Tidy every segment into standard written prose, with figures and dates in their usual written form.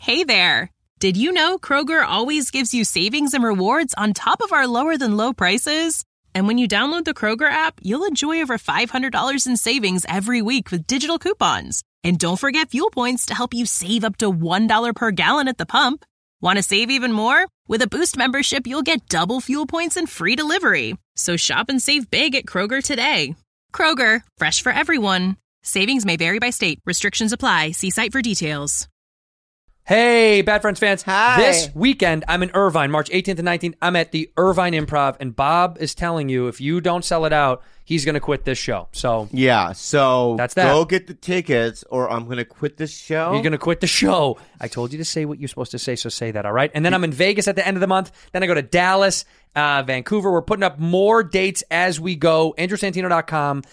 Hey there. Did you know Kroger always gives you savings and rewards on top of our lower-than-low prices? And when you download the Kroger app, you'll enjoy over $500 in savings every week with digital coupons. And don't forget fuel points to help you save up to $1 per gallon at the pump. Want to save even more? With a Boost membership, you'll get double fuel points and free delivery. So shop and save big at Kroger today. Kroger, fresh for everyone. Savings may vary by state. Restrictions apply. See site for details. Hey, Bad Friends fans. Hi. This weekend, I'm in Irvine, March 18th and 19th. I'm at the Irvine Improv, and Bob is telling you if you don't sell it out, he's going to quit this show. So that's that. Go get the tickets, or I'm going to quit this show. You're going to quit the show. I told you to say what you're supposed to say, so say that, all right? And then I'm in Vegas at the end of the month. Then I go to Dallas, Vancouver. We're putting up more dates as we go. AndrewSantino.com,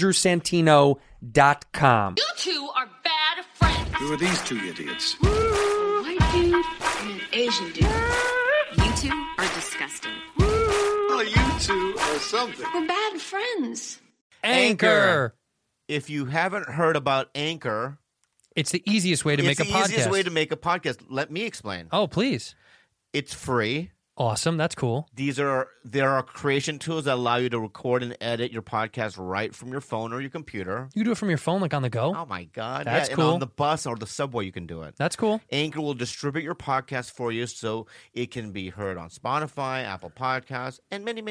AndrewSantino.com. You two are bad friends. Who are these two idiots? A white dude and an Asian dude. You two are disgusting. Well, you two are something. We're bad friends. Anchor. If you haven't heard about Anchor, It's the easiest way to make a podcast. It's the easiest way to make a podcast. Let me explain. Oh, please. It's free. Awesome. That's cool. There are creation tools that allow you to record and edit your podcast right from your phone or your computer. You can do it from your phone, like on the go. Oh my God. That's yeah, cool. And on the bus or the subway you can do it. That's cool. Anchor will distribute your podcast for you so it can be heard on Spotify, Apple Podcasts, and many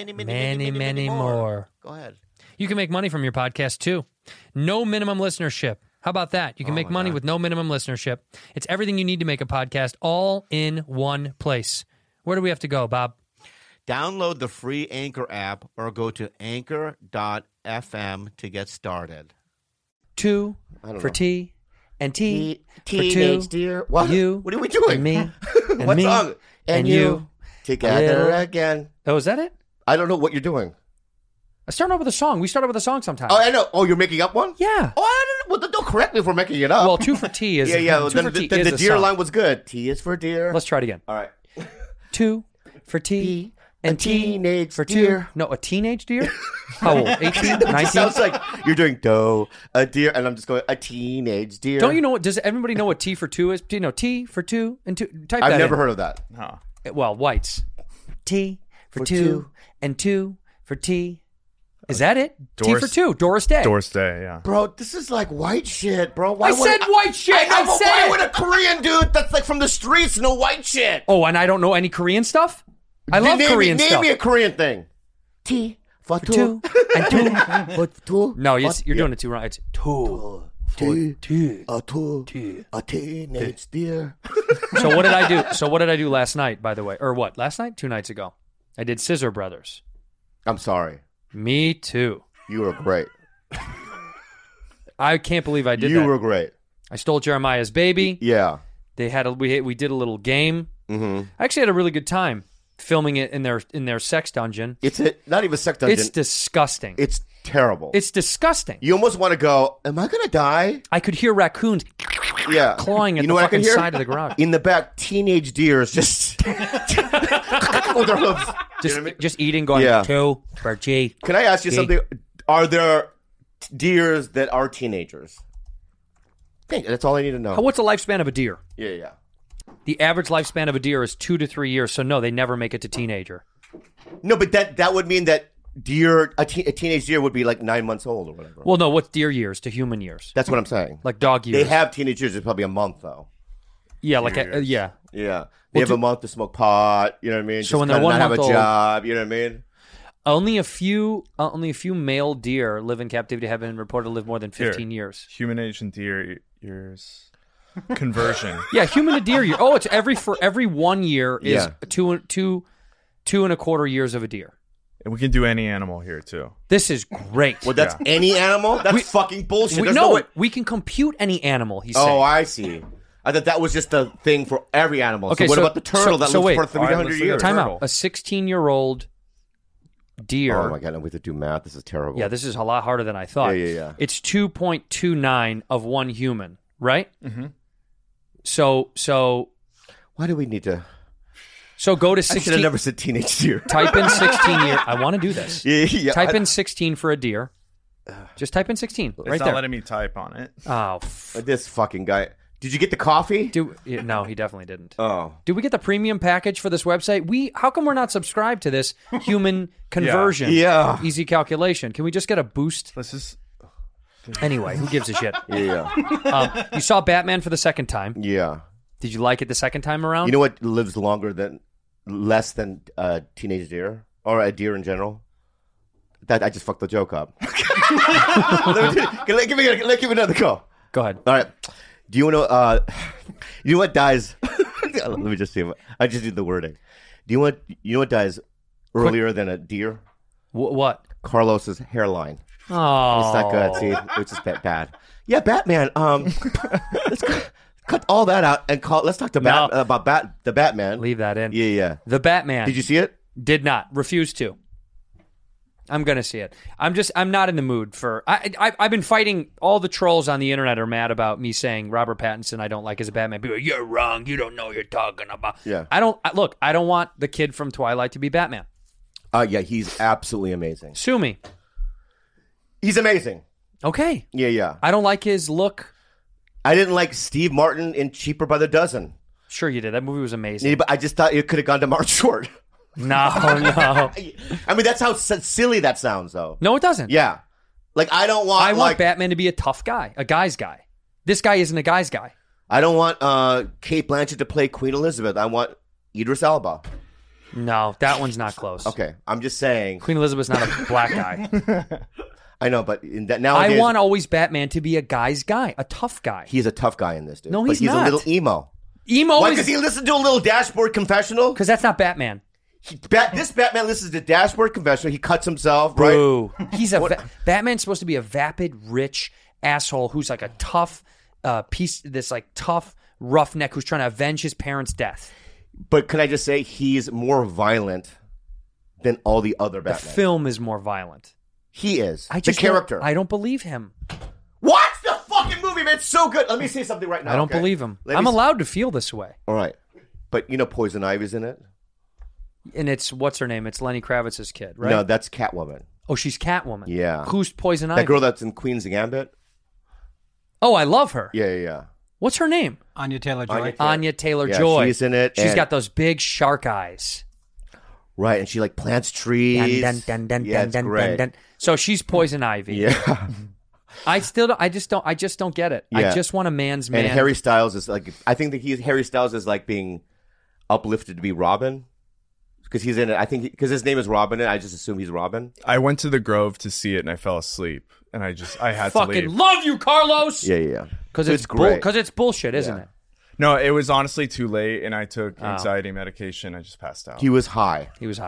more. Go ahead. You can make money from your podcast too. No minimum listenership. How about that? You can make money with no minimum listenership. It's everything you need to make a podcast all in one place. Where do we have to go, Bob? Download the free Anchor app or go to anchor.fm to get started. Two I don't for know. T and T for Teenage two. dear. What? You What are we doing? and me and what me song? And you together little- again. Oh, is that it? I don't know what you're doing. I start off with a song. We start off with a song sometimes. Oh, I know. Oh, you're making up one? Yeah. Oh, I don't know. Well, don't correct me if we're making it up. Well, two for T is yeah. Two Then for T the is a deer song. line was good. T is for deer. Let's try it again. All right. Two for T and a T teenage for deer. two. No, a teenage deer? How old? 18, It 19? sounds like you're doing doe, a deer, and I'm just going, a teenage deer. Don't you know what? Does everybody know what T for two is? Do you know T for two and two? Type I've that never in. heard of that. Huh. Well, whites. T for For two two. and two for T. Is that it? Doris- T for two. Doris Day. Doris Day, yeah. Bro, this is like white shit, bro. Why I would said white shit. I know, I but said why it. would a Korean dude that's like from the streets know white shit? Oh, and I don't know any Korean stuff? I love name Korean me, stuff. Name me a Korean thing. T for two two. and two. For two. No, you're What? doing it too wrong. It's two. T. Two. A two. Two. A teenage deer. So what did I do? So what did I do last night, by the way? Or what? Last night? 2 nights ago. I did Scissor Brothers. I'm sorry. Me too. You were great. I can't believe I did You that. were great. I stole Jeremiah's baby. Yeah. They had we did a little game. Mm-hmm. I actually had a really good time filming it in their sex dungeon. Not even sex dungeon. It's disgusting. It's terrible. It's disgusting. You almost want to go, am I going to die? I could hear raccoons Yeah. clawing at You know the what I can fucking hear? side of the garage. In the back, teenage deers just with their hooves. Just eating, going, Yeah. 2 for G. Can I ask you G. something? Are there deers that are teenagers? Hey, that's all I need to know. What's the lifespan of a deer? Yeah. The average lifespan of a deer is 2 to 3 years. So no, they never make it to teenager. No, but that would mean that a teenage deer would be like 9 months old or whatever. Well, no, what's deer years to human years? That's what I'm saying. Like dog years. They have teenage years. It's probably a month though. Yeah, like years. yeah. Yeah. They have a month to smoke pot. You know what I mean? So Just when they're kinda 1 not have month a old- job. You know what I mean? Only a few male deer live in captivity have been reported to live more than 15 years. Human age and deer years. Conversion. Yeah, human to deer year. Oh, it's for every 1 year is Yeah. two and a quarter years of a deer. And we can do any animal here, too. This is great. Well, that's any animal? That's fucking bullshit. There's no way. We can compute any animal, he's saying. Oh, I see. I thought that was just a thing for every animal. Okay, so what so- about the turtle that so lives wait. for All right, 300 let's look at years? it. Time turtle. out. A 16-year-old deer. Oh, my God. We have to do math. This is terrible. Yeah, this is a lot harder than I thought. Yeah. It's 2.29 of one human, right? Mm-hmm. So Why do we need to... go to I should 16. have never said teenage deer. Type in 16 year. I want to do this. Yeah. Type in 16 for a deer. Just type in 16 It's right not there. letting me type on it. Oh, This fucking guy. Did you get the coffee? No, he definitely didn't. Oh. Did we get the premium package for this website? How come we're not subscribed to this human conversion? Yeah. Easy calculation. Can we just get a boost? Let's just. Anyway, who gives a shit? Yeah. You saw Batman for the second time. Yeah. Did you like it the second time around? You know what lives less than a teenage deer? Or a deer in general? That I just fucked the joke up. Give me another go. Go ahead. All right. Do you want to? You know what dies? Let me just see. I just did the wording. You know what dies earlier than a deer? What? Carlos's hairline. Oh, It's not good. See, which is bad. Yeah, Batman. Let's cut all that out and call. Let's talk about the Batman. Leave that in. Yeah. The Batman. Did you see it? Did not. Refused to. I'm gonna see it. I'm not in the mood for. I've been fighting. All the trolls on the internet are mad about me saying Robert Pattinson I don't like as a Batman. People are, you're wrong. You don't know what you're talking about. Yeah. I don't want the kid from Twilight to be Batman. Yeah, he's absolutely amazing. Sue me. He's amazing. Okay. Yeah. I don't like his look. I didn't like Steve Martin in Cheaper by the Dozen. Sure you did. That movie was amazing. Yeah, but I just thought it could have gone to Mark Short. No. I mean, that's how silly that sounds, though. No, it doesn't. Yeah. Like, I want Batman to be a tough guy, a guy's guy. This guy isn't a guy's guy. I don't want Kate Blanchett to play Queen Elizabeth. I want Idris Elba. No, that one's not close. Okay, I'm just saying. Queen Elizabeth's not a black guy. I know, but nowadays... I want always Batman to be a guy's guy, a tough guy. He's a tough guy in this, dude. No, but he's not. a little emo. Emo Why? Because he listened to a little Dashboard Confessional? Because that's not Batman. This Batman listens to Dashboard Confessional. He cuts himself, right? Boo. He's Batman's supposed to be a vapid, rich asshole who's like a tough tough roughneck who's trying to avenge his parents' death. But can I just say, he's more violent than all the other Batman. The film is more violent. He is. The character. I don't believe him. Watch the fucking movie, man. It's so good. Let me say something right now. I don't believe him. I'm allowed to feel this way. All right. But you know Poison Ivy's in it? And it's, what's her name? It's Lenny Kravitz's kid, right? No, that's Catwoman. Oh, she's Catwoman. Yeah. Who's Poison Ivy? That girl that's in Queen's Gambit? Oh, I love her. Yeah. What's her name? Anya Taylor-Joy. Anya Taylor-Joy. She's in it. She's got those big shark eyes. Right, and she like plants trees. It's great. So she's Poison Ivy. Yeah. I just don't get it. Yeah. I just want a man's man. And Harry Styles is like, I think that Harry Styles is like being uplifted to be Robin. Because he's in it. I think because his name is Robin, and I just assume he's Robin. I went to the Grove to see it, and I fell asleep, and I had to fucking leave. Love you, Carlos. Yeah. Because it's great. Because it's bullshit, isn't it? No, it was honestly too late, and I took anxiety medication. I just passed out. He was high.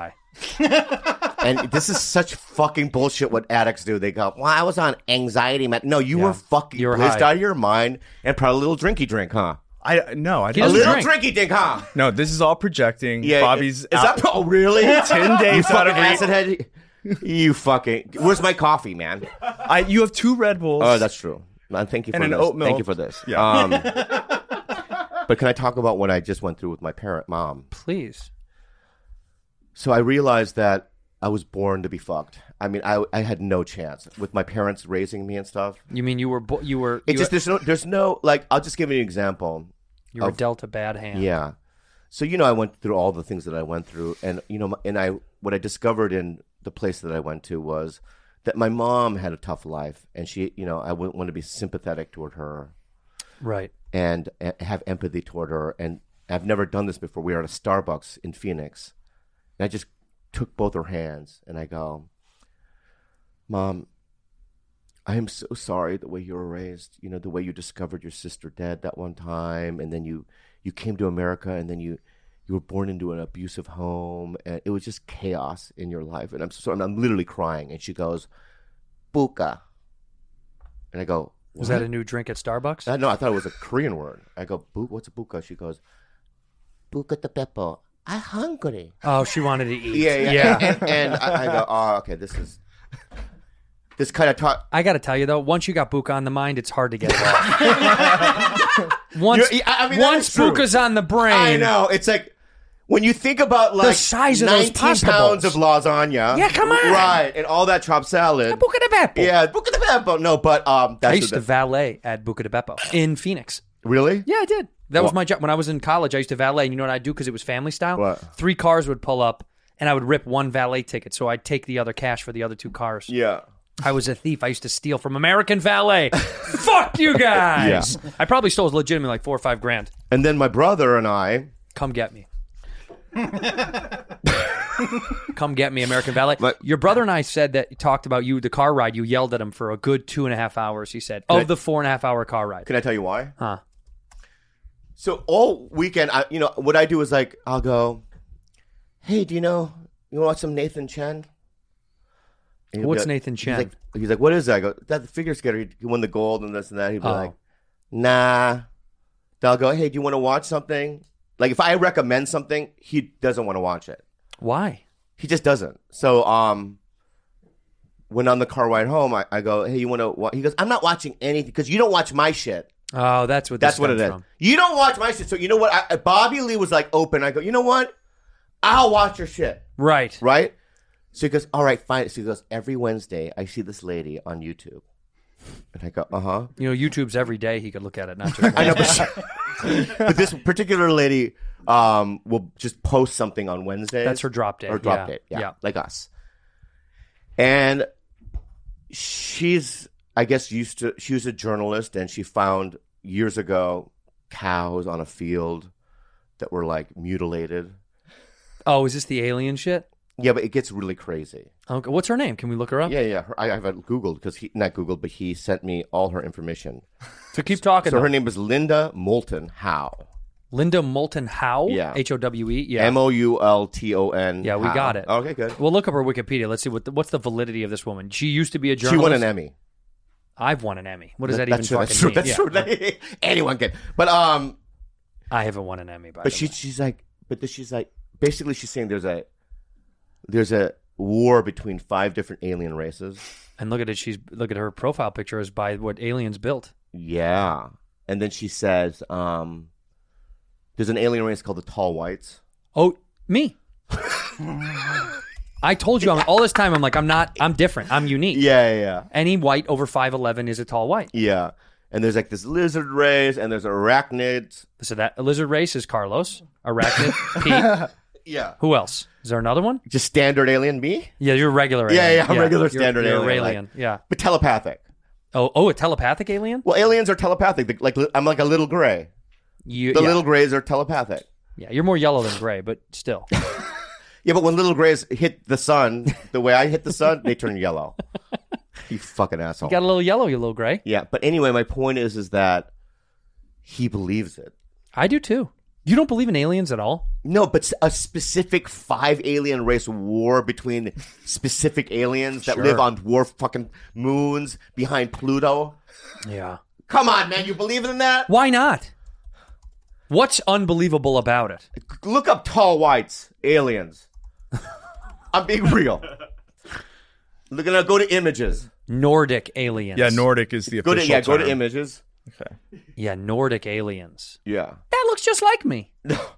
And this is such fucking bullshit what addicts do. They go, well, I was on anxiety med. No, you were fucking blizzed out of your mind and probably a little drinky drink, huh? I didn't. A little drinky drink, huh? No, this is all projecting. Yeah, Bobby's is that? Oh, really? 10 days you out of acid head. You fucking. Where's my coffee, man? You have 2 Red Bulls. Oh, that's true. Thank you for and this. An oat milk. Thank you for this. Yeah. But can I talk about what I just went through with my parent mom? Please. So I realized that I was born to be fucked. I mean, I had no chance with my parents raising me and stuff. You mean you were? It's just there's no like. I'll just give you an example. You were dealt a bad hand. Yeah. So I went through all the things that I went through, and what I discovered in the place that I went to was that my mom had a tough life, and she, I wouldn't want to be sympathetic toward her, right, and have empathy toward her. And I've never done this before. We were at a Starbucks in Phoenix, and I just took both her hands, and I go, Mom, I am so sorry the way you were raised. The way you discovered your sister dead that one time, and then you came to America, and then you were born into an abusive home, and it was just chaos in your life. And I'm literally crying. And she goes, Buka. And I go, what? Was that a new drink at Starbucks? No, I thought it was a Korean word. I go, what's a buka? She goes, Buka the pepper. I'm hungry. Oh, she wanted to eat. Yeah. And I go, oh, okay, this kind of taught. I got to tell you though, once you got Buka on the mind, it's hard to get it off. once Buka's on the brain, I know. It's like when you think about like the size of 19 those pasta pounds bowls. of lasagna. Yeah, come on. Right, and all that chopped salad. Buca de Beppo. Yeah, Buca de Beppo. No, but that's I used to valet at Buca de Beppo in Phoenix. Really? Yeah, I did. That was my job. When I was in college, I used to valet, and you know what I'd do because it was family style? What? 3 cars would pull up, and I would rip one valet ticket, so I'd take the other cash for the other 2 cars. Yeah. I was a thief. I used to steal from American Valet. Fuck you guys. Yeah. I probably stole legitimately like $4 or $5 grand. And then my brother and I... Come get me. Come get me, American Valet. But- Your brother and I talked about you, the car ride. You yelled at him for a good 2.5 hours, he said, the 4.5 hour car ride. Can I tell you why? Huh. So all weekend, what I do is like, I'll go, hey, do you want to watch some Nathan Chen? And he'll be What's like- Nathan Chen? He's like, what is that? I go, that's the figure skater. He won the gold and this and that. He'd be Oh. like, nah. Then I'll go, hey, do you want to watch something? Like if I recommend something, he doesn't want to watch it. Why? He just doesn't. So when on the car ride home, I go, hey, you want to watch? He goes, I'm not watching anything because you don't watch my shit. Oh, that's what That's what it is. From. You don't watch my shit. So you know what? Bobby Lee was like open. I go, you know what? I'll watch your shit. Right. Right? So he goes, all right, fine. So he goes, every Wednesday, I see this lady on YouTube. And I go, uh-huh. You know, YouTube's every day. He could look at it, not just I know, Wednesday. but this particular lady will just post something on Wednesdays. That's her drop day. Or drop date, yeah, like us. And she's, I guess, she was a journalist, and she found years ago cows on a field that were like mutilated. Oh, is this the alien shit? Yeah, but it gets really crazy. Okay. What's her name? Can we look her up? Yeah. I have it Googled because not Googled, but he sent me all her information. So keep talking. So her name is Linda Moulton Howe. Linda Moulton Howe? Yeah. Howe? Yeah. Moulton. Yeah, we Howe. got it. Okay, good. We'll look up her Wikipedia. Let's see what's the validity of this woman. She used to be a She journalist. won an Emmy. I've won an Emmy. What does that That's even true. fucking That's true. mean? That's Yeah. true. Anyone can. But I haven't won an Emmy, by but the way. she's like, basically she's saying there's a war between 5 different alien races. And look at her profile picture is by what aliens built. Yeah, and then she says, there's an alien race called the Tall Whites. Oh, me. I told you all this time. I'm like, I'm different. I'm unique. Yeah. Any white over 5'11" is a tall white. Yeah, and there's like this lizard race, and there's arachnids. So that a lizard race is Carlos. Arachnid, Pete. Yeah. Who else? Is there another one? Just standard alien me? Yeah, you're a regular alien. Yeah, I'm regular standard you're alien. a alien. Yeah. But telepathic. Oh, a telepathic alien? Well, aliens are telepathic. Like I'm like a little gray. The little grays are telepathic. Yeah, you're more yellow than gray, but still. Yeah, but when little grays hit the sun, the way I hit the sun, they turn yellow. You fucking asshole. You got a little yellow, you little gray. Yeah, but anyway, my point is that he believes it. I do too. You don't believe in aliens at all? No, but a specific 5 alien race war between specific aliens that Sure. live on dwarf fucking moons behind Pluto. Yeah. Come on, man, you believe in that? Why not? What's unbelievable about it? Look up Tall Whites, aliens. I'm being real. Look at go to images. Nordic aliens. Yeah, Nordic is the official term. Go to images. Okay. Yeah, Nordic aliens. Yeah. That looks just like me.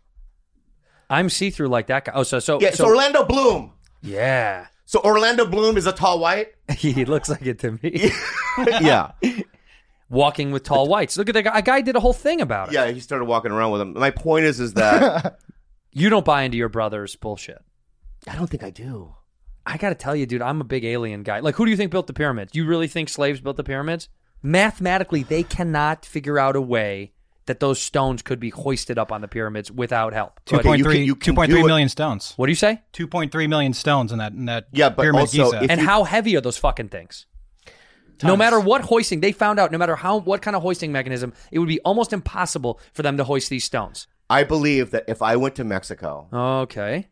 I'm see-through like that guy. Oh, so It's Orlando Bloom. yeah. So Orlando Bloom is a tall white? He looks like it to me. Yeah. Walking with tall whites. Look at that guy. A guy did a whole thing about it. Yeah, he started walking around with them. My point is that You don't buy into your brother's bullshit. I don't think I do. I got to tell you, dude, I'm a big alien guy. Like, who do you think built the pyramids? Do you really think slaves built the pyramids? Mathematically, they cannot figure out a way that those stones could be hoisted up on the pyramids without help. But 2.3 million stones. what do you say? 2.3 million stones in that Yeah, but pyramid also Giza. if And how heavy are those fucking things? No matter what hoisting, they found out, no matter what kind of hoisting mechanism, it would be almost impossible for them to hoist these stones. I believe that if I went to Mexico, Okay.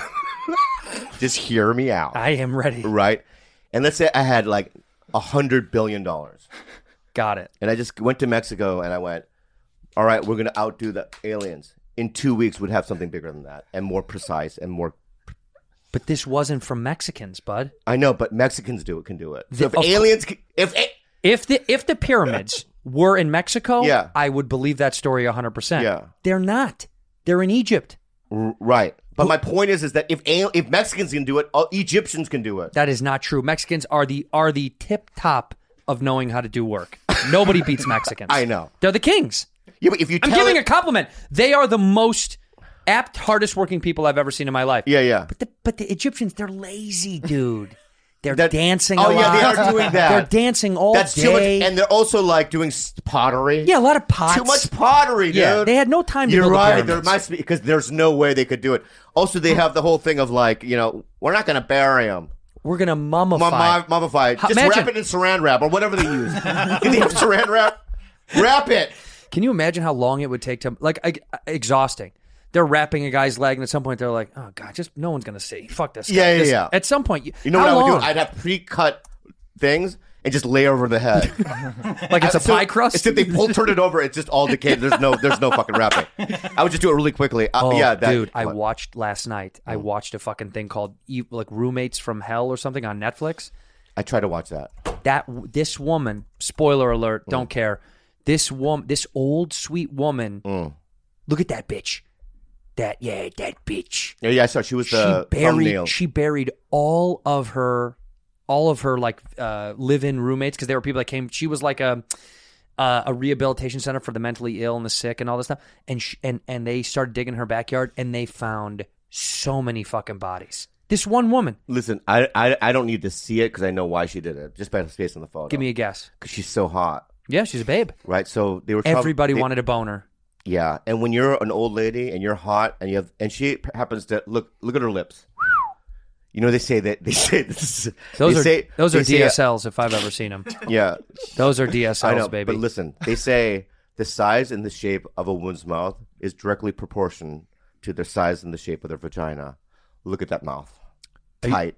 just hear me out, I am ready. right? And let's say I had like $100 billion. Got it. And I just went to Mexico and I went, all right, we're going to outdo the aliens. In 2 weeks, we'd have something bigger than that and more precise and more. But this wasn't from Mexicans, bud. I know, but Mexicans can do it. So The- if aliens, If the pyramids were in Mexico, Yeah. I would believe that story 100%. Yeah. They're not. They're in Egypt. right. But my point is that if Mexicans can do it, Egyptians can do it. That is not true. Mexicans are the tip top of knowing how to do work. Nobody beats Mexicans. I know. They're the kings. Yeah, but if you I'm tell giving it- a compliment. They are the most apt, hardest working people I've ever seen in my life. Yeah. But the Egyptians, they're lazy, dude. They're That- dancing Oh, a lot. yeah, they are doing that. They're dancing all That's day. too much, and they're also like doing pottery. Yeah, a lot of pots. Too much pottery, dude. Yeah, they had no time to You're build the right. There pyramids. must be because there's no way they could do it. Also, they have the whole thing of like, we're not going to bury him. We're going to mummify. Mummify. Just Imagine- wrap it in Saran wrap or whatever they use. Can they have Saran wrap? Wrap it. Can you imagine how long it would take to, exhausting. They're wrapping a guy's leg, and at some point they're like, oh, God, just no one's going to see. Fuck this guy. Yeah. At some point, You know what I how would long? do? I'd have pre-cut things and just lay over the head. Like it's a So, pie crust? Except they turn it over, it's just all decayed. There's no fucking wrapping. I would just do it really quickly. Dude, I watched last night. I watched a fucking thing called Roommates from Hell or something on Netflix. I try to watch that. This woman, spoiler alert, don't care. This old sweet woman. Look at that bitch. That bitch. Yeah, I saw she was the thumbnail. She buried all of her like live-in roommates because there were people that came. She was like a rehabilitation center for the mentally ill and the sick and all this stuff. And they started digging her backyard and they found so many fucking bodies. This one woman. Listen, I don't need to see it because I know why she did it. Just by the space on the photo. Give me a guess. Because she's so hot. Yeah, she's a babe. Right? So they were. Everybody wanted a boner. Yeah, and when you're an old lady and you're hot and she happens to look at her lips. They say this. Those they are say, DSLs if I've ever seen them. Yeah, Those are DSLs, I know, baby. But listen, they say the size and the shape of a woman's mouth is directly proportional to the size and the shape of their vagina. Look at that mouth, tight.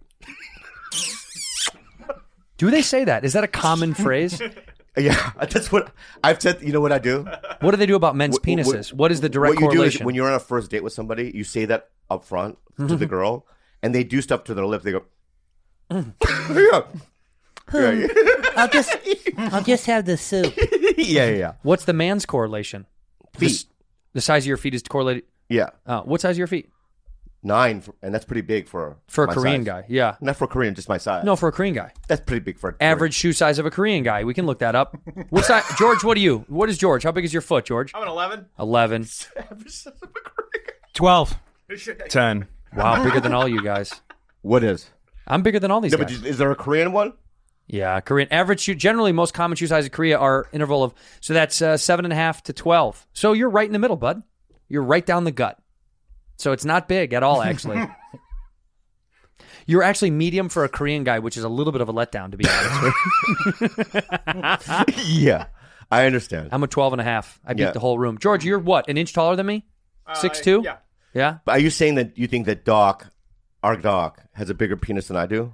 Do they say that? Is that a common phrase? Yeah, that's what I've said. You know what I do? What do they do about men's penises? What is the direct what you correlation? do is when you're on a first date with somebody, you say that up front to the girl, and they do stuff to their lips. They go, yeah. I'll just have the soup. Yeah. What's the man's correlation? Feet. The size of your feet is correlated. Yeah. What size are your feet? 9, and that's pretty big for a my Korean size. guy. Yeah. Not for a Korean, just my size. No, for a Korean guy. That's pretty big for Average shoe size of a Korean guy. We can look that up. What size? George, what are you? What is George? How big is your foot, George? I'm an 11. 11. 12. 10. Wow, bigger than all you guys. What is? I'm bigger than all these No, guys. but is there a Korean one? Yeah, Korean average shoe. Generally, most common shoe size in Korea are interval of so that's 7.5 to 12. So you're right in the middle, bud. You're right down the gut. So it's not big at all, actually. You're actually medium for a Korean guy, which is a little bit of a letdown, to be honest with you. Yeah, I understand. I'm a 12.5. I beat Yeah. the whole room. George, you're what? An inch taller than me? 6'2"? Yeah. Yeah. But are you saying that you think that our Doc, has a bigger penis than I do?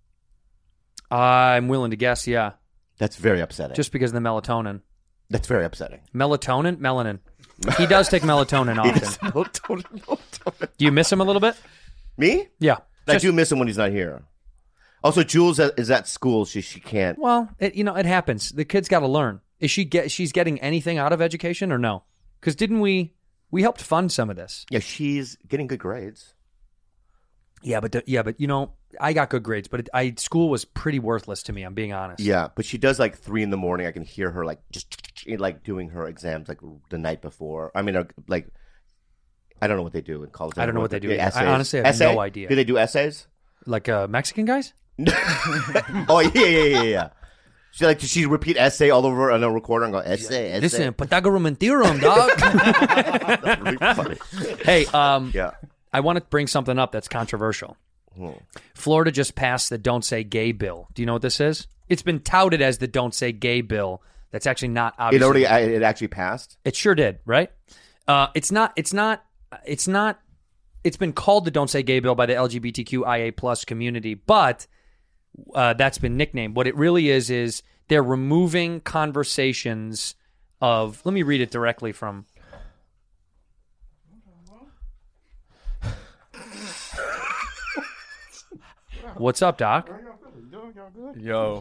I'm willing to guess. Yeah. That's very upsetting. Just because of the melatonin. That's very upsetting. Melanin. He does take melatonin often. Do you miss him a little bit? Me? Yeah. I do miss him when he's not here. Also, Jules is at school. She can't. Well, it happens. The kid's got to learn. She's getting anything out of education or no? Because didn't we helped fund some of this? Yeah, she's getting good grades. Yeah, but I got good grades, but school was pretty worthless to me. I'm being honest. Yeah, but she does like 3 a.m. I can hear her like just like doing her exams like the night before. I mean, like I don't know what they do in college. I don't know what they do. Essays. I honestly have no idea. Do they do essays? Like Mexican guys? Oh yeah. She repeat essay all over on a recorder and go essay. Listen, Pythagorean theorem, dog. That's really funny. Hey, Yeah. I want to bring something up that's controversial. Florida just passed the Don't Say Gay bill. Do you know what this is? It's been touted as the Don't Say Gay bill. That's actually not obviously. It actually passed? It sure did, right? It's not. It's been called the Don't Say Gay bill by the LGBTQIA plus community, but that's been nicknamed. What it really is they're removing conversations of. Let me read it directly from. What's up, Doc? Yo.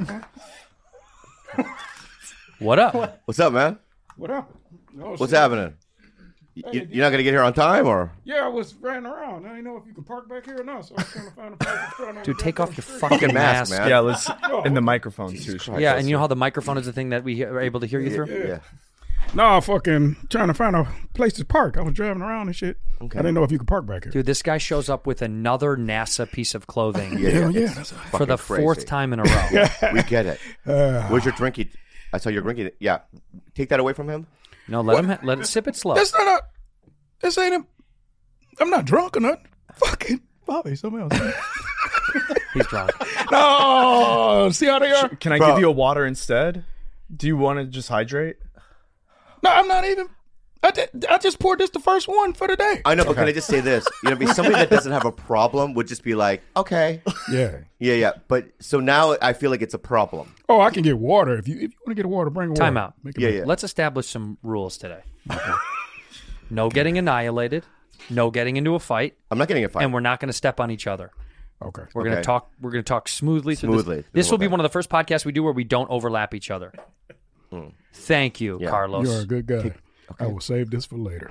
What up? What's up, man? What up? No, What's shit. happening? You're not gonna get here on time, or? Yeah, I was riding around. I didn't know if you could park back here or not, so I was trying to find a place. Dude, take off your fucking mask. man. Yeah, let's in the microphone too. Yeah, and you know how the microphone is the thing that we are able to hear you through? Yeah. No, fucking trying to find a place to park. I was driving around and shit. Okay. I didn't know if you could park back here. Dude, this guy shows up with another NASA piece of clothing Yeah. It's for the fucking fourth crazy. time in a row. We get it. Where's your drinky? I saw your drinky. Yeah. Take that away from him. No, let it sip it slow. That's not a. This ain't a. I'm not drunk or nothing. Fucking Bobby, something else. He's drunk. No, see how they are. Can I Bro. give you a water instead? Do you want to just hydrate? No, I'm not even. I just poured this the first one for the day. I know, but can I just say this? Somebody that doesn't have a problem would just be like, okay, Yeah. yeah. But so now I feel like it's a problem. Oh, I can get water if you want to get water. Bring water. Time out. Make it Yeah, better. yeah. Let's establish some rules today. No getting annihilated. No getting into a fight. I'm not getting a fight. And we're not going to step on each other. Okay. We're going to Okay. talk. We're going to talk smoothly. through Smoothly. This, this will be Okay. one of the first podcasts we do where we don't overlap each other. Thank you, Yeah. Carlos. You're a good guy. I will save this for later.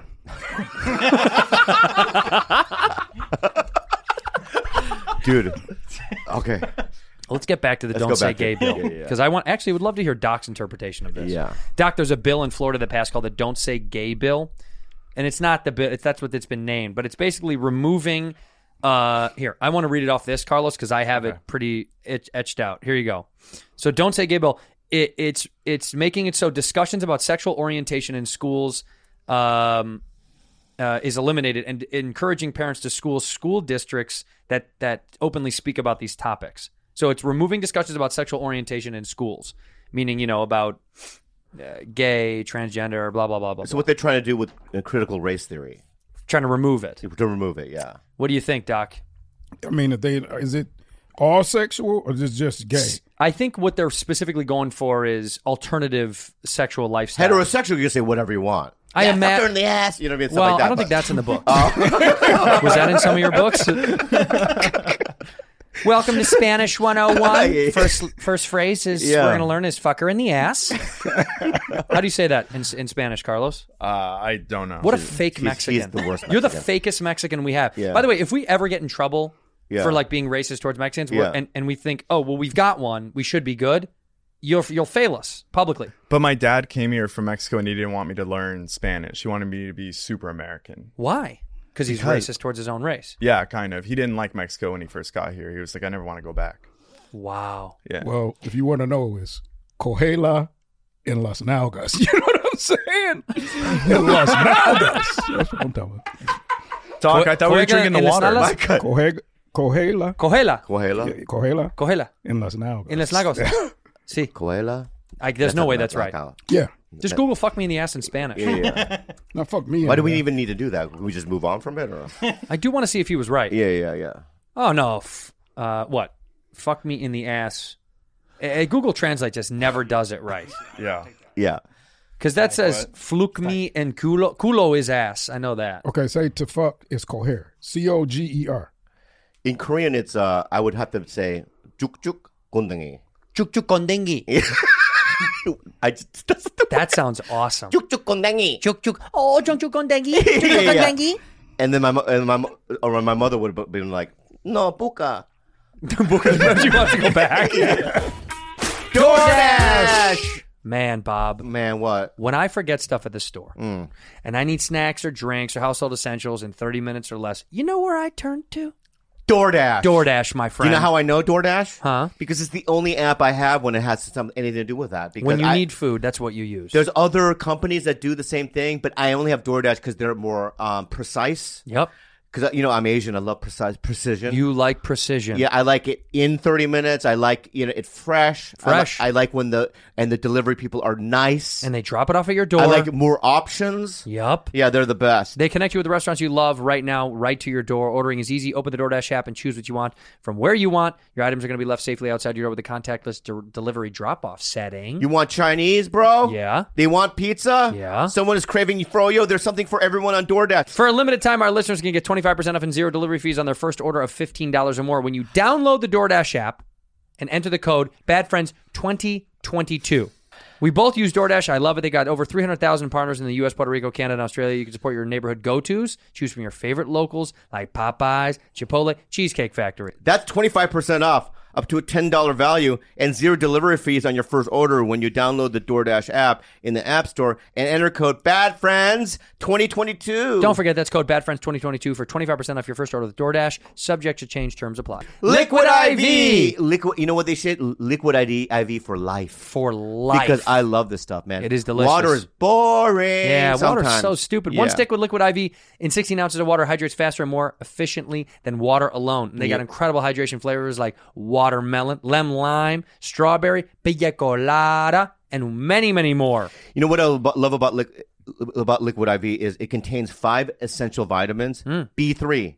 Dude. Okay. Let's get back to the Let's Don't go Say back to Gay it. bill. Yeah, yeah. Because I would love to hear Doc's interpretation of this. Yeah. Doc, there's a bill in Florida that passed called the Don't Say Gay bill. And it's not the bill, that's what it's been named, but it's basically removing. Here, I want to read it off this, Carlos, because I have it pretty etched out. Here you go. So Don't Say Gay bill. It's making it so discussions about sexual orientation in schools is eliminated and encouraging parents to school districts that openly speak about these topics. So it's removing discussions about sexual orientation in schools, meaning, about gay, transgender, blah, blah, blah, blah. So what they're trying to do with critical race theory? Trying to remove it. To remove it, yeah. What do you think, Doc? I mean, is it all sexual or is it just gay? I think what they're specifically going for is alternative sexual lifestyle. Heterosexual, you can say whatever you want. I fuck her imagine in the ass. You know what I mean? Stuff Well, like that, I don't but- think that's in the book. Was that in some of your books? Welcome to Spanish 101. Yeah. First phrase is Yeah. we're going to learn is fuck her in the ass. How do you say that in Spanish, Carlos? I don't know. What a fake he's Mexican. the worst You're the Mexican. fakest Mexican we have. Yeah. By the way, if we ever get in trouble Yeah. for being racist towards Mexicans Yeah. and we think, oh, well, we've got one, we should be good, you'll fail us publicly. But my dad came here from Mexico and he didn't want me to learn Spanish. He wanted me to be super American. Why? Because he's racist towards his own race. Yeah, kind of. He didn't like Mexico when he first got here. He was like, I never want to go back. Wow. Yeah. Well, if you want to know, it's Cojela in Las Nalgas. You know what I'm saying? In Las Nalgas. That's what I'm talking about. Doc, I thought we were Correga drinking the en las water. alas? Cojela Cogela. Coahuila? Cojela Cogela. in Las Nalgas. In Los Lagos. Sí. Coahuila? There's no way that's right. Yeah. Just Google fuck me in the ass in Spanish. Yeah. Now, fuck me. Why do we man. even need to do that? Can we just move on from it? Or? I do want to see if he was right. Yeah. Oh, no. What? Fuck me in the ass. Google Translate just never does it right. Yeah. Yeah. Because that says fluk me and culo. Culo is ass. I know that. Okay, say to fuck is coher. Coger. In Korean, it's, I would have to say, juk gondangi. Chuk kondengi. That sounds awesome. Juk gondangi. Chuk. Oh, chuk kondengi. Chuk kondengi. And then my mother would have been like, no, buka. She wants to go back. DoorDash! Man, Bob. Man, what? When I forget stuff at the store and I need snacks or drinks or household essentials in 30 minutes or less, you know where I turn to? DoorDash. DoorDash, my Do friend. you know how I know DoorDash? Huh? Because it's the only app I have when it has anything to do with that. Because When you need food, that's what you use. There's other companies that do the same thing, but I only have DoorDash because they're more precise. Yep. Because, I'm Asian. I love precision. You like precision. Yeah, I like it in 30 minutes. I like, it fresh. Fresh. I like when the delivery people are nice. And they drop it off at your door. I like more options. Yep. Yeah, they're the best. They connect you with the restaurants you love right now, right to your door. Ordering is easy. Open the DoorDash app and choose what you want from where you want. Your items are going to be left safely outside your door with a contactless delivery drop-off setting. You want Chinese, bro? Yeah. They want pizza? Yeah. Someone is craving froyo? There's something for everyone on DoorDash. For a limited time, our listeners can get 25% off and zero delivery fees on their first order of $15 or more when you download the DoorDash app and enter the code BADFRIENDS2022. We both use DoorDash. I love it. They got over 300,000 partners in the U.S., Puerto Rico, Canada, and Australia. You can support your neighborhood go-tos. Choose from your favorite locals like Popeyes, Chipotle, Cheesecake Factory. That's 25% off. up to a $10 value and 0 delivery fees on your first order when you download the DoorDash app in the App Store and enter code BADFRIENDS2022. Don't forget, that's code BADFRIENDS2022 for 25% off your first order with DoorDash. Subject to change, terms apply. Liquid IV. Liquid. You know what they say? Liquid IV for life. For life. Because I love this stuff, man. It is delicious. Water is boring. Yeah, sometimes. water's so stupid. One stick with Liquid IV in 16 ounces of water hydrates faster and more efficiently than water alone. And they got incredible hydration flavors like watermelon, lemon lime, strawberry, pina colada, and many, many more. You know what I love about Liquid IV is it contains 5 essential vitamins, B3,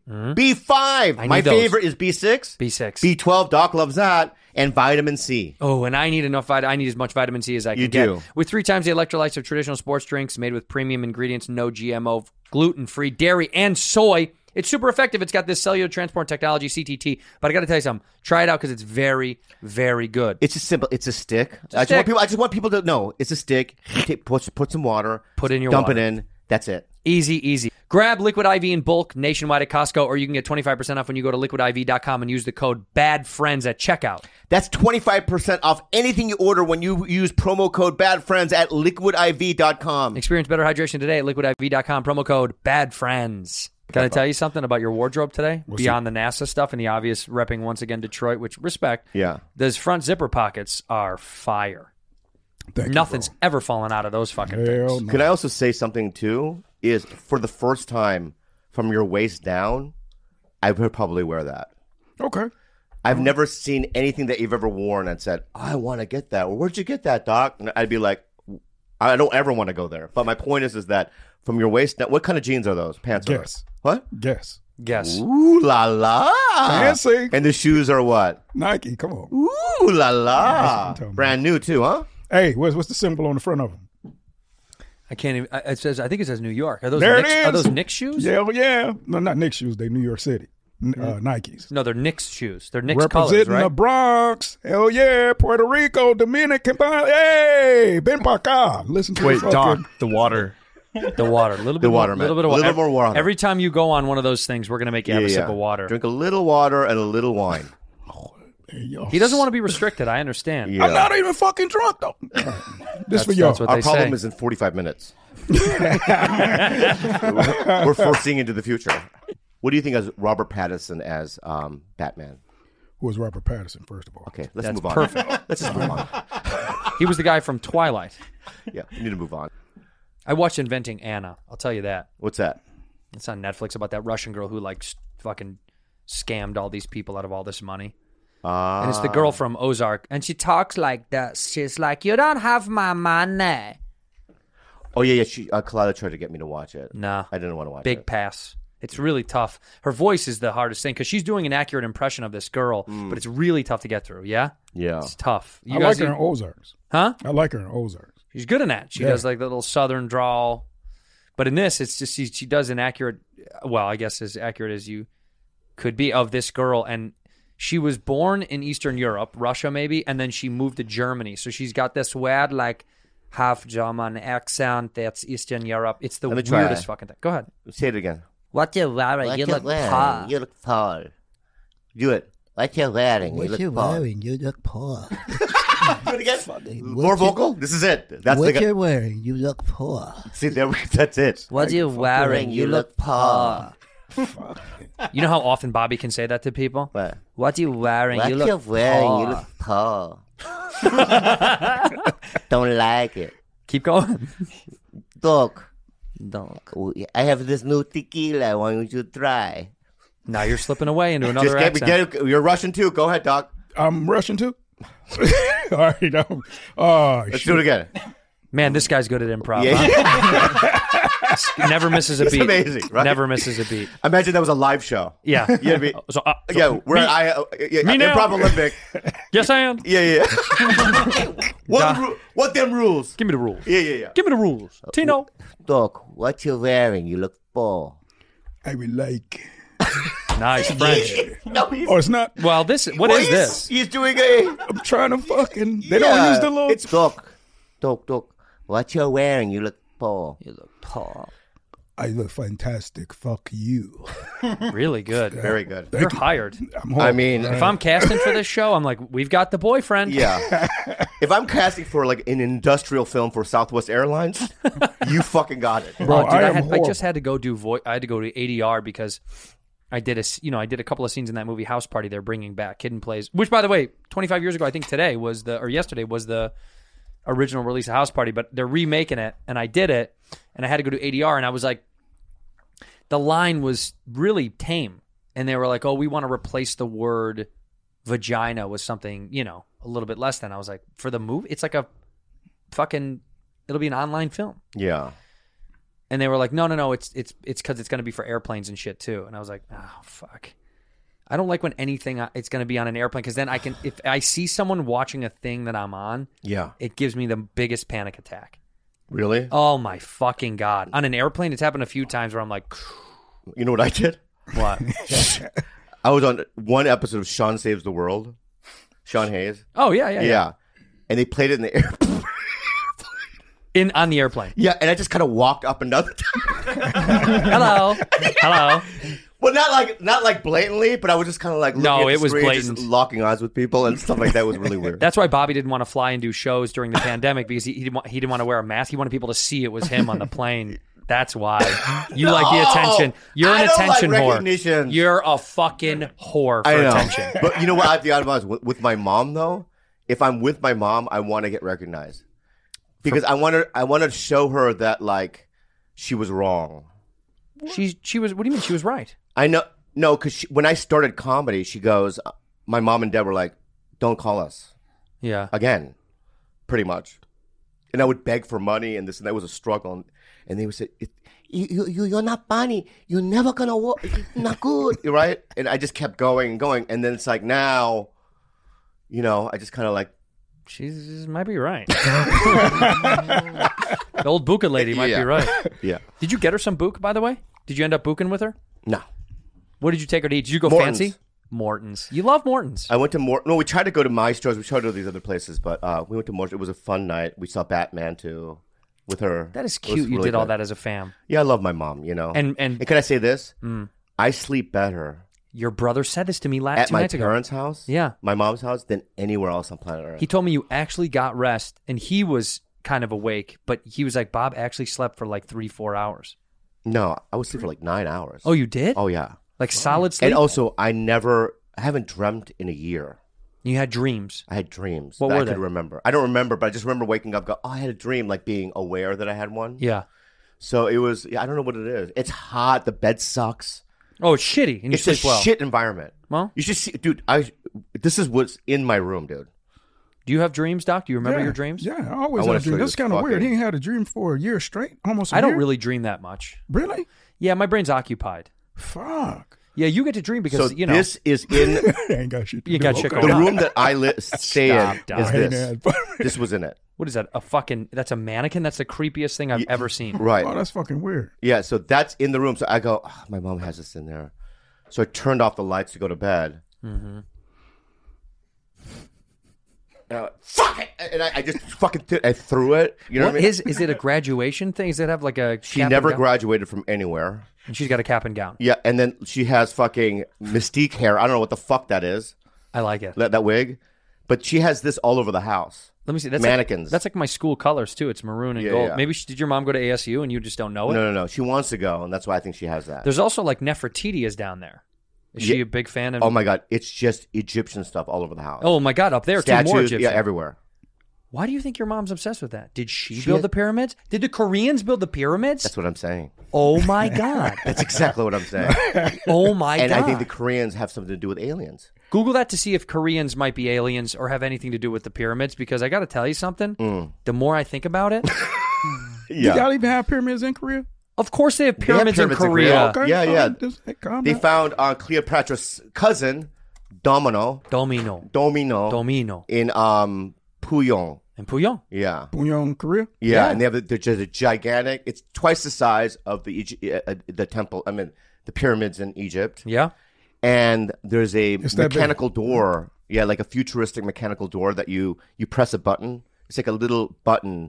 B5. My favorite is B6. B12, Doc loves that. And vitamin C. Oh, and I need I need as much vitamin C as I can get. With 3 times the electrolytes of traditional sports drinks made with premium ingredients, no GMO, gluten-free, dairy, and soy. It's super effective. It's got this cellular transport technology, CTT. But I got to tell you something. Try it out because it's very, very good. It's just simple. It's a stick. I just want people to know it's a stick. You put some water. Put in your dump water. it in. That's it. Easy. Grab Liquid IV in bulk nationwide at Costco, or you can get 25% off when you go to liquidiv.com and use the code BADFRIENDS at checkout. That's 25% off anything you order when you use promo code BADFRIENDS at liquidiv.com. Experience better hydration today at liquidiv.com. Promo code BADFRIENDS. Can I tell you something about your wardrobe today? Beyond the NASA stuff and the obvious repping once again Detroit, which respect. Yeah. Those front zipper pockets are fire. Nothing's ever fallen out of those fucking things. No. Can I also say something too? Is for the first time from your waist down, I would probably wear that. Okay. I've never seen anything that you've ever worn and said, I want to get that. Well, where'd you get that, Doc? And I'd be like, I don't ever want to go there. But my point is that from your waist down, what kind of jeans are those? Pants? Guess. What? Guess. Ooh la la. Fancy. And the shoes are what? Nike. Come on. Ooh la la. Brand new too, huh? Hey, what's the symbol on the front of them? I can't even. I think it says New York. Are those there Knicks, it is. Are those Knicks shoes? Yeah. No, not Knicks shoes. They New York City. Nikes. No, they're Knicks shoes. They're Knicks representing colors, right? the Bronx. Hell yeah. Puerto Rico, Dominican. Hey, ven pa' acá. Listen to Doc, the water. The water. A little bit more water. Every time you go on one of those things, we're going to make you have a sip of water. Drink a little water and a little wine. He doesn't want to be restricted. I understand. Yeah. I'm not even fucking drunk, though. This for y'all. Our problem is in 45 minutes. We're foreseeing into the future. What do you think as Robert Pattinson as Batman? Who was Robert Pattinson, first of all? Okay, let's move on. Perfect. Let's just move on. He was the guy from Twilight. Yeah, we need to move on. I watched Inventing Anna. I'll tell you that. What's that? It's on Netflix about that Russian girl who fucking scammed all these people out of all this money. And it's the girl from Ozark. And she talks like this. She's like, you don't have my money. Oh, yeah. Kalila tried to get me to watch it. No. I didn't want to watch it. Big pass. It's really tough. Her voice is the hardest thing because she's doing an accurate impression of this girl, but it's really tough to get through, yeah? Yeah. It's tough. I like her in Ozarks. Huh? I like her in Ozarks. She's good in that. She does like the little southern drawl. But in this, it's just she does an accurate, well, I guess as accurate as you could be of this girl. And she was born in Eastern Europe, Russia maybe, and then she moved to Germany. So she's got this weird, like, half German accent that's Eastern Europe. It's the weirdest fucking thing. Go ahead. Say it again. What you wearing? You look poor. You look poor. Do it. What you wearing? What you wearing? You look poor. Do it again. More vocal? This is it. That's what you're wearing? You look poor. See, that's it. What you wearing? You look poor. You know how often Bobby can say that to people? What you wearing? What you look wearing? You look poor. Don't like it. Keep going. Doc. I have this new tequila. I want you to try. Now you're slipping away into another accent. You're Russian too. Go ahead, Doc. I'm Russian too. All right. Let's do it again. Man, this guy's good at improv. Yeah. Huh? Never misses a beat. It's amazing, right? Never misses a beat. Imagine that was a live show. Yeah. We're at Improv Olympic. Yes, I am. Yeah. What them rules? Give me the rules. Yeah. Give me the rules. Tino. Doc, what you wearing? You look poor. I would like. Nice French. No, it's not. Well, what is this? He's doing I'm trying to fucking. They don't use the little. It's Doc. What you wearing? You look poor. You look poor. I look fantastic. Fuck you. Really good. Very good. You're hired. I mean, If I'm casting for this show, I'm like, we've got the boyfriend. Yeah. If I'm casting for like an industrial film for Southwest Airlines, you fucking got it. Bro, dude, I horrible. just had to go do I had to go to ADR because I did a couple of scenes in that movie House Party they're bringing back, Hidden Plays, which by the way, 25 years ago, I think yesterday was the original release of House Party, but they're remaking it, and I did it, and I had to go to ADR, and I was like, the line was really tame, and they were like, oh, we want to replace the word vagina with something, a little bit less than. I was like, for the movie, it's like it'll be an online film. Yeah. And they were like, no, it's because it's going to be for airplanes and shit too. And I was like, oh, fuck. I don't like when anything it's going to be on an airplane because then if I see someone watching a thing that I'm on, it gives me the biggest panic attack. Really? Oh my fucking God. On an airplane, it's happened a few times where I'm like, you know what I did? What? I was on one episode of Sean Saves the World. Sean Hayes. Oh, yeah. And they played it in the airplane. On the airplane. Yeah, and I just kind of walked up and down the Hello. Well, not like blatantly, but I was just kind of like looking at the it was screen, blatant. just locking eyes with people and stuff like that. Was really weird. That's why Bobby didn't want to fly and do shows during the pandemic because he didn't want to wear a mask. He wanted people to see it was him on the plane. That's why. You like the attention. You're an attention whore. You're a fucking whore for attention. But you know what? I have to be honest with my mom though. If I'm with my mom, I want to get recognized because I want to show her that like she was wrong. She was. What do you mean she was right? I know. No, because when I started comedy, she goes, my mom and dad were like, don't call us. Yeah. Again, pretty much. And I would beg for money and this and that was a struggle. And they would say, you're not funny. You're never going to work. Not good. Right? And I just kept going and going. And then it's like now, I just kind of like. She might be right. The old buka lady might be right. Yeah. Did you get her some buka, by the way? Did you end up buking with her? No. What did you take her to eat? Did you go Morton's. fancy? Morton's. You love Morton's. I went to Morton. No, we tried to go to Maestro's. We tried to go to these other places, but we went to Morton's. It was a fun night. We saw Batman too with her. That is cute. You did all that as a fam. Yeah, I love my mom. And can I say this? I sleep better. Your brother said this to me at 2 my nights ago. parents' house. Yeah, my mom's house than anywhere else on planet Earth. He told me you actually got rest, and he was kind of awake, but he was like, Bob actually slept for like 3-4 hours. No, I would sleep for like 9 hours. Oh, you did? Oh, yeah. Like solid sleep? And also, I haven't dreamt in a year. You had dreams? I had dreams. What were I they? could remember. I don't remember, but I just remember waking up, I had a dream, like being aware that I had one. Yeah. So it was, I don't know what it is. It's hot. The bed sucks. Oh, it's shitty. And you it's a sleep well. shit environment. Well, you should see, dude. This is what's in my room, dude. Do you have dreams, Doc? Do you remember your dreams? Yeah, I always have a dream. That's kind of weird. He ain't had a dream for a year straight, almost a year. I don't really dream that much. Really? Yeah, my brain's occupied. Fuck. Yeah, you get to dream because, so this is in ain't got shit to you do. got shit the going on. room that I stay in is this. This was in it. What is that? That's a mannequin? That's the creepiest thing I've ever seen. Right. Oh, that's fucking weird. Yeah, so that's in the room. So I go, my mom has this in there. So I turned off the lights to go to bed. Mm-hmm. Fuck it! And I just fucking I threw it. You know what I mean? Is it a graduation thing? Does it have like a She cap never and gown? graduated from anywhere. And she's got a cap and gown. Yeah, and then she has fucking Mystique hair. I don't know what the fuck that is. I like it. That wig. But she has this all over the house. Let me see. That's mannequins. That's like my school colors, too. It's maroon and gold. Yeah. Maybe did your mom go to ASU and you just don't know it? No. She wants to go, and that's why I think she has that. There's also like Nefertiti is down there. Is she a big fan of? Oh, my God. It's just Egyptian stuff all over the house. Oh, my God. Up there, Statues, too, more Egyptian. Yeah, everywhere. Why do you think your mom's obsessed with that? Did she build the pyramids? Did the Koreans build the pyramids? That's what I'm saying. Oh, my God. That's exactly what I'm saying. Oh, my God. And I think the Koreans have something to do with aliens. Google that to see if Koreans might be aliens or have anything to do with the pyramids, because I got to tell you something. The more I think about it. Yeah. Do y'all even have pyramids in Korea? Of course they have pyramids, in Korea. Okay. Yeah. Calm They down. found Cleopatra's cousin, Domino. Domino. In Puyong. In Puyong? Yeah. Puyong, Korea? Yeah, and they have they're just a gigantic. It's twice the size of the temple. I mean, the pyramids in Egypt. Yeah. And there's a It's that mechanical door. Yeah, like a futuristic mechanical door that you press a button. It's like a little button,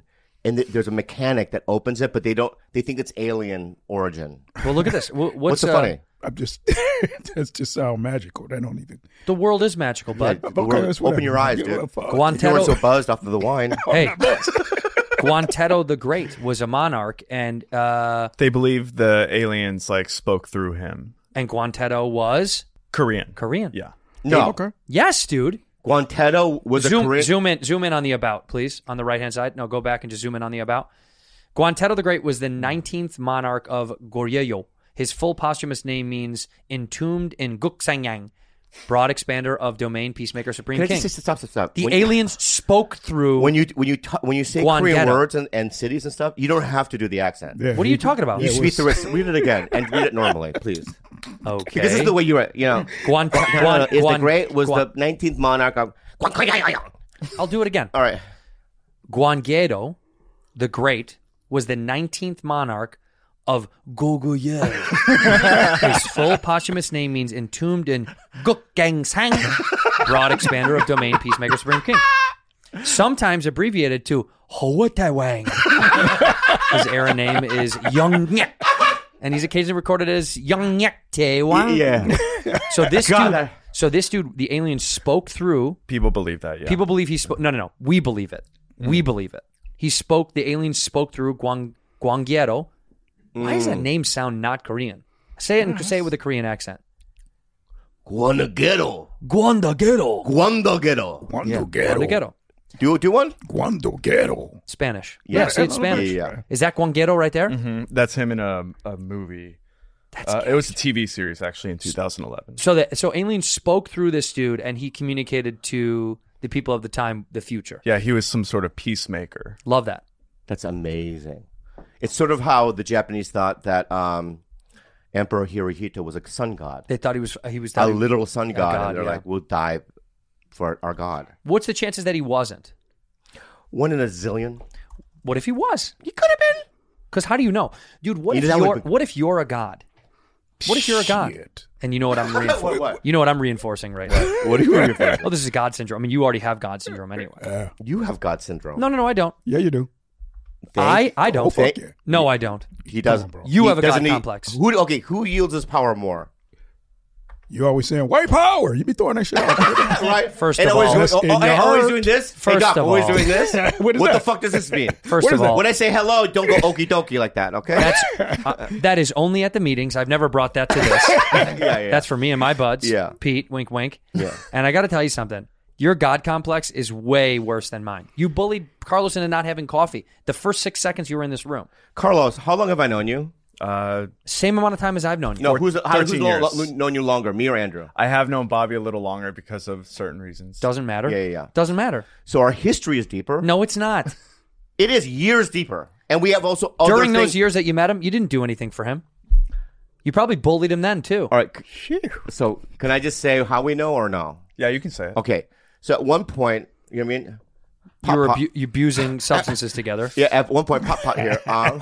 and there's a mechanic that opens it, but they think it's alien origin. Well, look at this. What's so funny? I'm just that's just sound magical. They don't even. The world is magical, bud. Yeah, open your eyes, dude. You Guantetto were so buzzed off of the wine. Hey, Guantetto the Great was a monarch, and they believe the aliens like spoke through him. And Guantetto was Korean. Yeah. No. Okay. Yes, dude. Guantetto was a Korean. Zoom in on the about, please, on the right hand side. No, go back and just zoom in on the about. Guantetto the Great was the 19th monarch of Goryeo. His full posthumous name means entombed in Guksangyang, broad expander of domain, peacemaker, supreme king. Stop. The aliens spoke through. When you say Korean words and cities and stuff, you don't have to do the accent. Yeah, what are you talking about? You speak through it. Read it again and read it normally, please. Okay. Because this is the way you know. The Great was the 19th monarch of. I'll do it again. All right. Gwanggaedo the Great was the 19th monarch of Goguryeo. His full posthumous name means entombed in Gukgangsang, broad expander of domain, peacemaker, supreme king. Sometimes abbreviated to Howatawang. His era name is Youngnyek, and he's occasionally recorded as Youngnyek Taewang. Yeah. So this dude, the alien spoke through. People believe that. Yeah. People believe he spoke. No. We believe it. We believe it. He spoke. The alien spoke through Gwanggaedo. Why does that name sound not Korean? Say it and say it with a Korean accent. Gwanggaedo. Do one? Gwanggaedo. Spanish. Yeah, say it Spanish. Yeah. Is that Gwanggaedo right there? Mm-hmm. That's him in a movie. It was a TV series actually in 2011. So aliens spoke through this dude, and he communicated to the people of the time, the future. Yeah, he was some sort of peacemaker. Love that. That's amazing. It's sort of how the Japanese thought that Emperor Hirohito was a sun god. They thought he was a literal sun god, and they're like, we'll die for our god. What's the chances that he wasn't? 1 in a zillion. What if he was? He could have been. Because how do you know? Dude, what if you're a god? What if you're a god? Shit. And you know what I'm reinforcing? What? You know what I'm reinforcing right now? What are you reinforcing? Well, this is God syndrome. I mean, you already have God syndrome anyway. You have God syndrome. No, I don't. Yeah, you do. I don't. Oh, fuck yeah. No, I don't. He doesn't. Bro. You have a God complex. Who yields his power more? You always saying white power. You be throwing that shit out. Right. First and of all, That's in your always heart. doing this. First hey, Doc, of always all. doing this. What is What that? the fuck does this mean? First of all, When I say hello, don't go okie dokie like that. Okay. that is only at the meetings. I've never brought that to this. yeah. That's for me and my buds. Yeah. Pete, wink, wink. Yeah. And I got to tell you something. Your God complex is way worse than mine. You bullied Carlos into not having coffee the first 6 seconds you were in this room. Carlos, how long have I known you? Same amount of time as I've known you. No, who's 13 years. known you longer, me or Andrew? I have known Bobby a little longer because of certain reasons. Doesn't matter. Yeah. Doesn't matter. So our history is deeper. No, it's not. It is years deeper. And we have also other During those things- years that you met him, you didn't do anything for him. You probably bullied him then, too. All right. So can I just say how we know or no? Yeah, you can say it. Okay. So at one point, you know what I mean? You were Pop. abusing substances together. Yeah, at one point, Pop here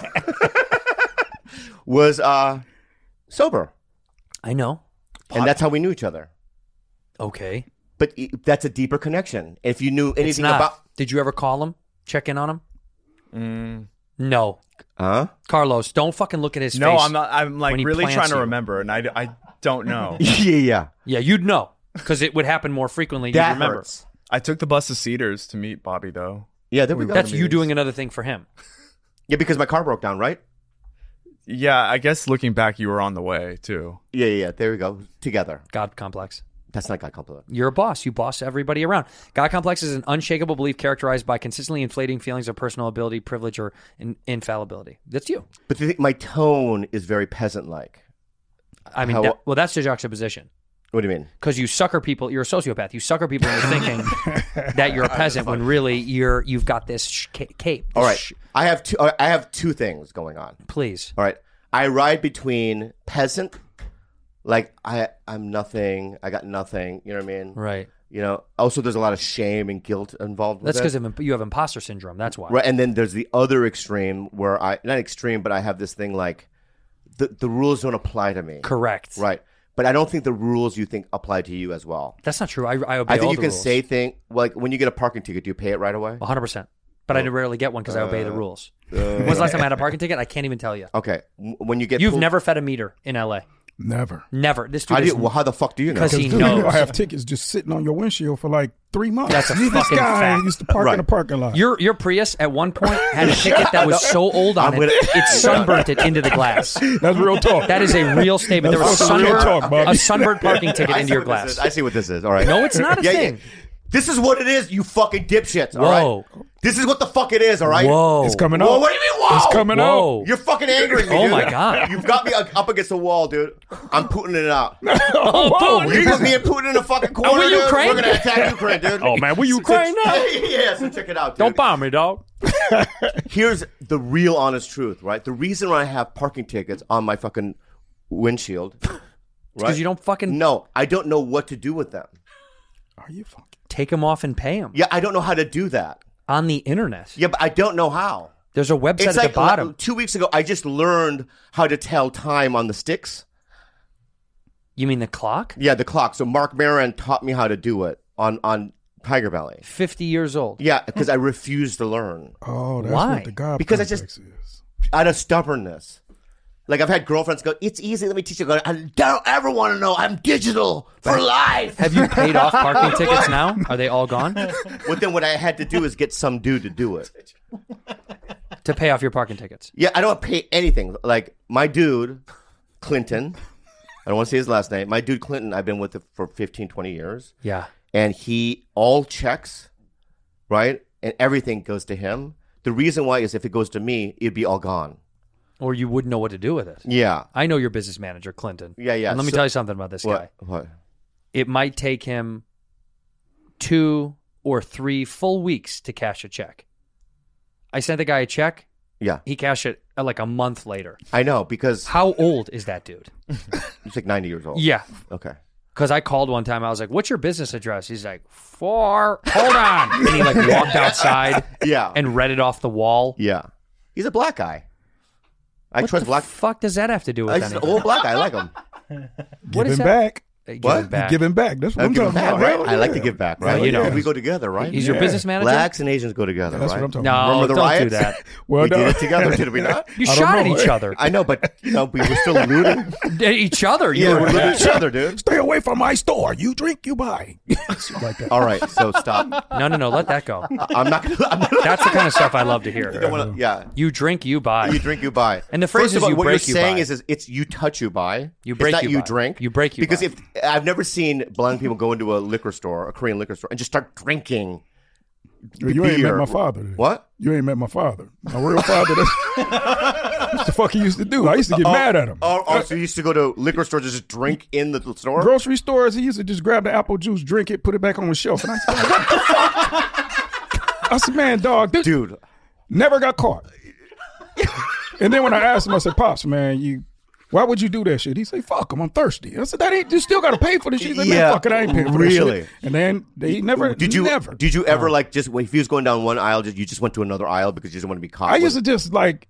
was sober. I know. And that's how we knew each other. Okay. But that's a deeper connection. If you knew It's anything not. about... Did you ever call him? Check in on him? No. Huh? Carlos, don't fucking look at his face. No, I'm not. I'm like when he really plants trying to you. remember, and I don't know. Yeah. Yeah, you'd know. Because it would happen more frequently. You'd That remember. hurts. I took the bus to Cedars to meet Bobby, though. Yeah, there we go. That's you doing another thing for him. Yeah, because my car broke down, right? Yeah, I guess looking back, you were on the way, too. Yeah. There we go. Together. God complex. That's not God complex. You're a boss. You boss everybody around. God complex is an unshakable belief characterized by consistently inflating feelings of personal ability, privilege, or infallibility. That's you. But my tone is very peasant-like. I mean, that's the juxtaposition. What do you mean? Because you sucker people. You're a sociopath. You sucker people into thinking that you're a peasant when really you've got this cape. All right. I have two things going on. Please. All right. I ride between peasant, like I'm nothing. I got nothing. You know what I mean? Right. You know. Also, there's a lot of shame and guilt involved with That's it. because you have imposter syndrome. That's why. Right. And then there's the other extreme where not extreme, but I have this thing like the rules don't apply to me. Correct. Right. But I don't think the rules you think apply to you as well. That's not true. I obey I think all you the can rules. say things like when you get a parking ticket, do you pay it right away? 100%. but I rarely get one because I obey the rules. When's the last time I had a parking ticket? I can't even tell you. Okay, when you get You've never fed a meter in LA. Never. This dude how the fuck do you know? Because he Dude, knows. I have tickets just sitting on your windshield for like 3 months. That's a this fucking guy fact. used to park in the parking lot. Your Prius at one point had a ticket that was so old on it sunburnt it into the glass. That's real talk. That is a real statement. There was a sunburned parking ticket into your glass. I see what this is. All right. No, it's not a thing. This is what it is, you fucking dipshits. All Whoa. right. This is what the fuck it is. All right. Whoa. It's coming Whoa, out. what do you mean? Whoa. It's coming out. You're fucking angering me. Oh dude. my God. You've got me up against the wall, dude. I'm putting it out. Whoa. You put me and Putin in a fucking corner, we dude. Ukraine? We're gonna attack Ukraine, dude. Oh man, we Ukraine now? Yeah, so check it out, dude. Don't bomb me, dog. Here's the real honest truth, right? The reason why I have parking tickets on my fucking windshield, right? Because you don't fucking No, I don't know what to do with them. Are you fucking? take them off and pay them. Yeah, I don't know how to do that. On the internet. Yeah, but I don't know how. There's a website It's at like the bottom. 2 weeks ago, I just learned how to tell time on the sticks. You mean the clock? Yeah, the clock. So Mark Maron taught me how to do it on Tiger Belly. 50 years old. Yeah, because I refused to learn. Oh, that's Why? what the God Because I complex just- is. Out of stubbornness. Like I've had girlfriends go, it's easy, let me teach you. I don't ever want to know. I'm digital for life. Have you paid off parking tickets now? Are they all gone? Well, then what I had to do is get some dude to do it. To pay off your parking tickets. Yeah, I don't pay anything. Like my dude, Clinton, I don't want to say his last name. My dude, Clinton, I've been with him for 15, 20 years. Yeah. And he all checks, right? And everything goes to him. The reason why is if it goes to me, it'd be all gone. Or you wouldn't know what to do with it. Yeah. I know your business manager, Clinton. Yeah, yeah. And let me So- tell you something about this guy. What? It might take him 2 or 3 full weeks to cash a check. I sent the guy a check. Yeah. He cashed it like a month later. I know, because How old is that dude? he's like 90 years old. Yeah. Okay. Because I called one time. I was like, what's your business address? He's like, 4. Hold on. And he like walked outside Yeah. and read it off the wall. Yeah. He's a black guy. I What trust the black. fuck does that have to do with He's an anything? old black guy. I like him. What is Giving that? back. Give What? him back. Giving back. That's what I'm Give him talking back, about. right? Hell I like to yeah. give back, Well, right? you know. We go together, right? He's your business manager? Blacks and Asians go together, That's right? what I'm talking No, about. Remember the don't riots? do that. Well We did done. it together, did we not? You I don't shot at know. each other. I know, but we were still looting. Each other. You Yeah, were we're looting each other, dude. Stay away from my store. You drink, you buy. Shit like that. All right, so stop. No. Let that go. I'm not gonna. That's the kind of stuff I love to hear. Yeah. You drink, you buy. You drink, you buy. And the phrase First is of all, you what break, you're you saying buy. is it's you touch, you buy. You break, it's not you you buy. drink. You break, you because buy. if I've never seen blind people go into a liquor store, a Korean liquor store, and just start drinking. You ain't met beer. my father. Then. What? You ain't met my father. My real father. That's the fuck he used to do. I used to get mad at him. So you used to go to liquor stores and just drink in the store? Grocery stores, he used to just grab the apple juice, drink it, put it back on the shelf. And I said, what the fuck? I said, man, dog, this Dude. never got caught. And then when I asked him, I said, Pops, man, why would you do that shit? He said, fuck him, I'm thirsty. I said, you still got to pay for this shit. He's like, Yeah, man, fuck it, I ain't paying for this really? shit. And then they never, Did you never. ever like just if he was going down one aisle, you just went to another aisle because you didn't want to be caught? I used to just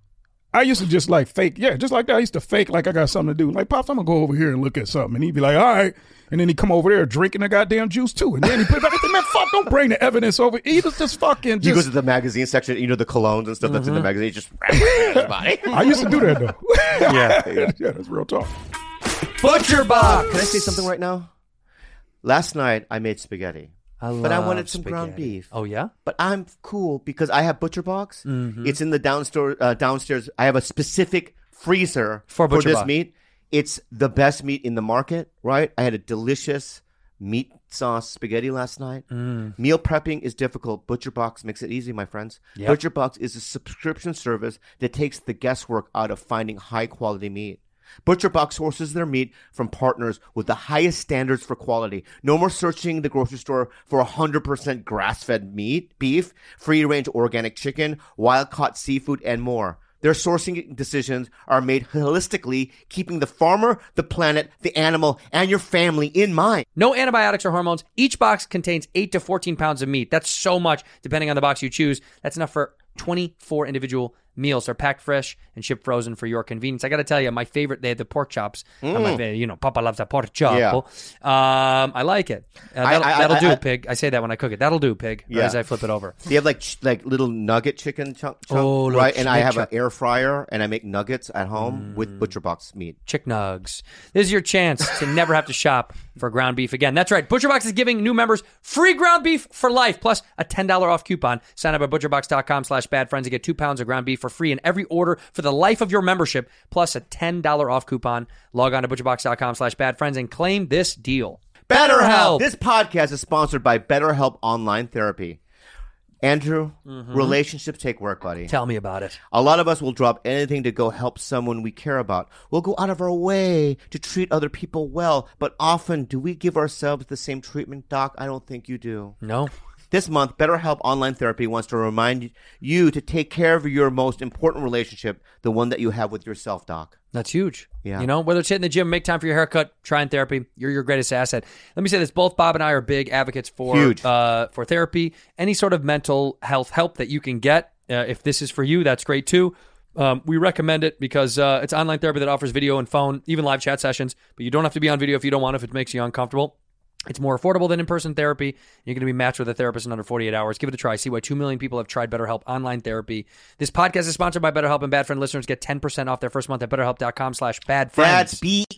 fake, yeah, just like that. I used to fake like I got something to do. Like, Pops, I'm going to go over here and look at something. And he'd be like, all right. And then he'd come over there drinking the goddamn juice too. And then he put it back. I said, man, fuck, don't bring the evidence over. He was just fucking You go just. to the magazine section, the colognes and stuff that's in the magazine, just everybody. I used to do that though. Yeah. Yeah, that's real talk. Butcher Box. Can I say something right now? Last night I made spaghetti. But I wanted some ground beef. Oh, yeah? But I'm cool because I have Butcher Box. Mm-hmm. It's in the downstairs. I have a specific freezer For Butcher this Box. meat. It's the best meat in the market, right? I had a delicious meat sauce spaghetti last night. Meal prepping is difficult. Butcher Box makes it easy, my friends. Yep. Butcher Box is a subscription service that takes the guesswork out of finding high quality meat. Butcher Box sources their meat from partners with the highest standards for quality. No more searching the grocery store for 100% grass-fed meat, beef, free-range organic chicken, wild-caught seafood, and more. Their sourcing decisions are made holistically, keeping the farmer, the planet, the animal, and your family in mind. No antibiotics or hormones. Each box contains 8 to 14 pounds of meat. That's so much, depending on the box you choose. That's enough for 24 individual meals. They're packed fresh and shipped frozen for your convenience. I got to tell you, my favorite, they had the pork chops. Papa loves a pork chop. Yeah. I like it. That'll do, pig. I say that when I cook it. That'll do, pig. Yeah. As I flip it over. They have like little nugget chicken chunk, right? And I have an air fryer, and I make nuggets at home with ButcherBox meat. Chick nugs. This is your chance to never have to shop for ground beef again. That's right. ButcherBox is giving new members free ground beef for life, plus a $10 off coupon. Sign up at butcherbox.com/badfriends to get 2 pounds of ground beef for free in every order for the life of your membership, plus a $10 off coupon. Log on to butcherbox.com/badfriends and claim this deal. BetterHelp. This podcast is sponsored by BetterHelp Online Therapy. Andrew, relationships take work, buddy. Tell me about it. A lot of us will drop anything to go help someone we care about. We'll go out of our way to treat other people well, but often do we give ourselves the same treatment, Doc? I don't think you do. No. This month, BetterHelp Online Therapy wants to remind you to take care of your most important relationship, the one that you have with yourself, Doc. That's huge. Yeah. You know, whether it's hitting the gym, make time for your haircut, trying therapy, you're your greatest asset. Let me say this. Both Bob and I are big advocates for therapy, any sort of mental health help that you can get. If this is for you, that's great too. We recommend it because it's online therapy that offers video and phone, even live chat sessions, but you don't have to be on video if you don't want, if it makes you uncomfortable. It's more affordable than in-person therapy. You're going to be matched with a therapist in under 48 hours. Give it a try. See why 2 million people have tried BetterHelp online therapy. This podcast is sponsored by BetterHelp, and Bad Friend listeners get 10% off their first month at BetterHelp.com/badfriends. That's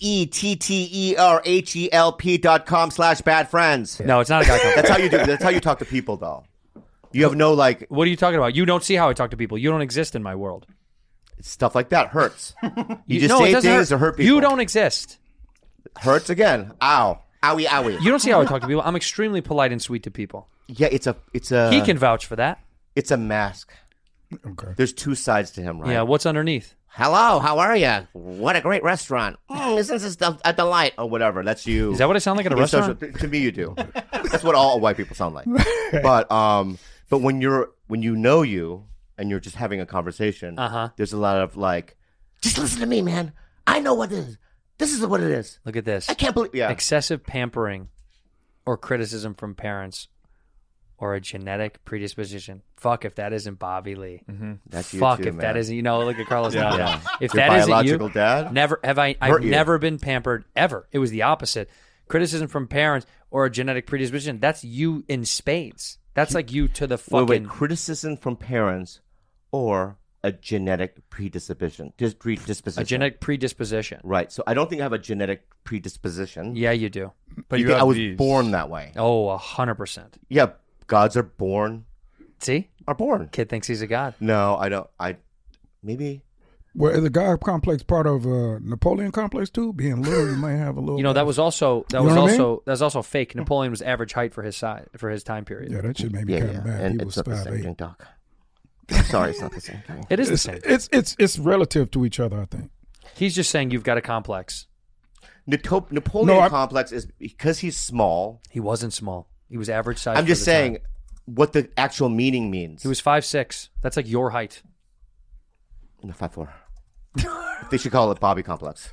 BETTERHELP.com/badfriends. No, it's not a guy company. That's how you do. That's how you talk to people, though. You have no like. What are you talking about? You don't see how I talk to people. You don't exist in my world. Stuff like that hurts. You just No, it say doesn't things to hurt people. You don't exist. Hurts again. Ow. Owie, owie. You don't see how I talk to people. I'm extremely polite and sweet to people. Yeah, it's a. He can vouch for that. It's a mask. Okay. There's two sides to him, right? Yeah, what's underneath? Hello, how are you? What a great restaurant. Isn't this a delight? Or whatever. That's you. Is that what I sound like at a restaurant? To me, you do. That's what all white people sound like. But when you know you and you're just having a conversation, there's a lot of like, just listen to me, man. I know what this is. This is what it is. Look at this. I can't believe. Yeah. Excessive pampering or criticism from parents or a genetic predisposition. Fuck if that isn't Bobby Lee. Mm-hmm. That's you Fuck too, if man. that isn't, look at Carlos. Yeah. If Your that isn't biological you, dad? never have I've never been pampered ever. It was the opposite. Criticism from parents or a genetic predisposition. That's you in spades. That's like you to the fucking. Wait, criticism from parents or a genetic predisposition. A genetic predisposition. Right. So I don't think I have a genetic predisposition. Yeah, you do. But you think I was born that way? Oh, 100%. Yeah, gods are born. See? Are born. Kid thinks he's a god. No, I don't. Maybe. Well, is the God complex part of Napoleon complex too? Being little, you might have a little. That was also fake. Napoleon was average height for his size for his time period. Yeah, that shit made me kind of mad. And He it's was not the same 5'8". thing, Doc. I'm sorry, it's not the same thing. It is the same. It's relative to each other, I think. He's just saying you've got a complex. Napoleon complex is because he's small. He wasn't small. He was average size. I'm just saying what the actual meaning means. He was 5'6". That's like your height. No, 5'4". They should call it Bobby complex.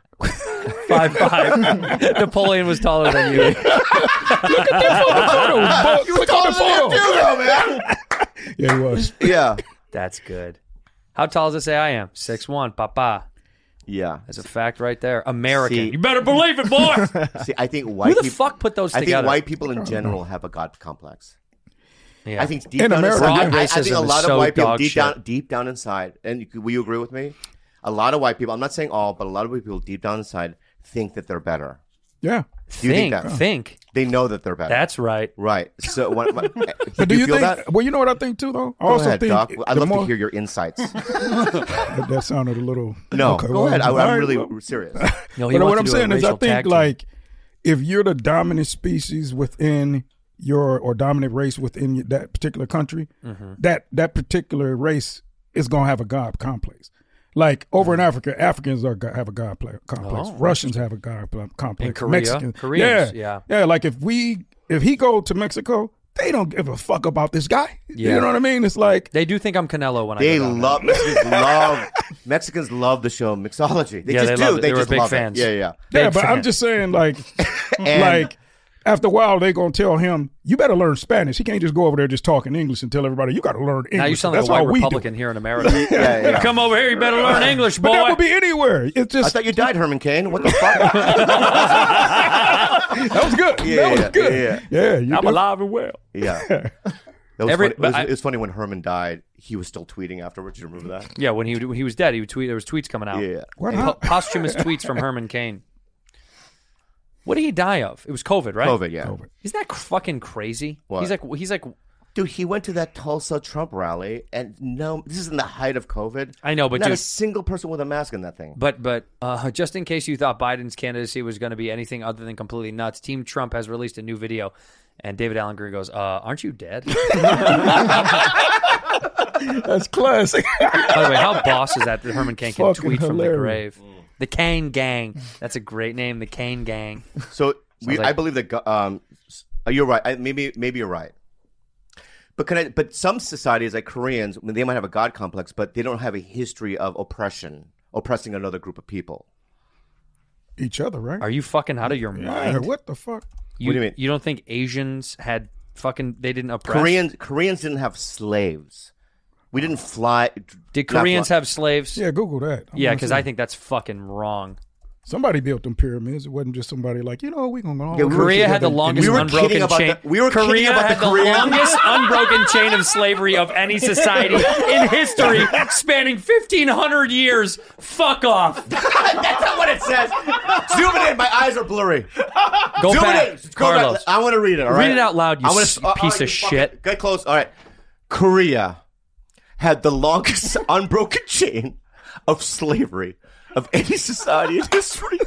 5'5". Napoleon was taller than you. Look at that photo. You were taller than you, though, man. Yeah, he was. Yeah. That's good. How tall does it say I am? 6'1", papa. Yeah. That's a fact right there. American. See, you better believe it, boy. See, I think white Who the people, fuck put those I together? think white people in general have a God complex. Yeah. I think deep In down America, inside, yeah. I think a Racism lot is of so white people dog deep down inside, and will you agree with me? A lot of white people, I'm not saying all, but a lot of white people deep down inside think that they're better. Yeah. Do you think that? Think. They know that they're better. That's right. Right. So, But do you feel think? that? Well, you know what I think too, though. I Go also ahead, think Doc. I'd the love more- to hear your insights. That sounded a little. No, Okay, go well, ahead. all I'm right, really well. serious. No, he But wants what to I'm do a saying is, I racial think tag team. like if you're the dominant species within or dominant race within that particular country, that particular race is gonna have a God complex. Like over in Africa, Africans have a God complex. Oh, Russians have a God complex. In Korea, Mexicans, Koreans, yeah. Like if he go to Mexico, they don't give a fuck about this guy. Yeah. You know what I mean? It's like They do think I'm Canelo when They I go down love Mexicans love the show Mixology. They Yeah, just they do. love it. They They were just big love fans. it. Yeah. yeah, Big but I'm fan. just saying like And- like after a while, they're going to tell him, you better learn Spanish. He can't just go over there just talking English and tell everybody, you got to learn English. Now you sound like That's a white how we do. Republican here in America. Yeah. Come over here, you better learn English, boy. But that would be anywhere. It's just I thought you died, Herman Cain. What the fuck? that was good. That was good. Yeah, I'm alive and well. Yeah. That was funny. It was funny when Herman died. He was still tweeting afterwards. You remember that? Yeah, when he was dead, he would tweet. There was tweets coming out. Yeah. Posthumous tweets from Herman Cain. What did he die of? It was COVID, right? COVID, yeah. Isn't that fucking crazy? What? He's like, dude, he went to that Tulsa Trump rally, and no, this is in the height of COVID. I know, but not dude, a single person with a mask in that thing. But just in case you thought Biden's candidacy was going to be anything other than completely nuts, Team Trump has released a new video, and David Allen Greer goes, "Aren't you dead?" That's classic. By the way, how boss is that Herman Cain can Fucking tweet from the hilarious. grave? The Cain Gang. That's a great name. The Cain Gang. So like- I believe that you're right. Maybe you're right. But some societies, like Koreans, they might have a God complex, but they don't have a history of oppressing another group of people. Each other, right? Are you fucking out of your Yeah, mind? what the fuck? What do you mean? You don't think Asians had fucking? They didn't oppress. Koreans didn't have slaves. We didn't fly. Did Koreans have slaves? Yeah, Google that. Yeah, because I think that's fucking wrong. Somebody built them pyramids. It wasn't just somebody like, we're going to go. Korea had the longest unbroken chain. Korea had the longest unbroken chain of slavery of any society in history, spanning 1,500 years. Fuck off. That's not what it says. Zoom it in. My eyes are blurry. Go Zoom back, it in. Carlos. I want to read it. All right? Read it out loud, you piece of shit. Get close. All right. Korea had the longest unbroken chain of slavery of any society in history.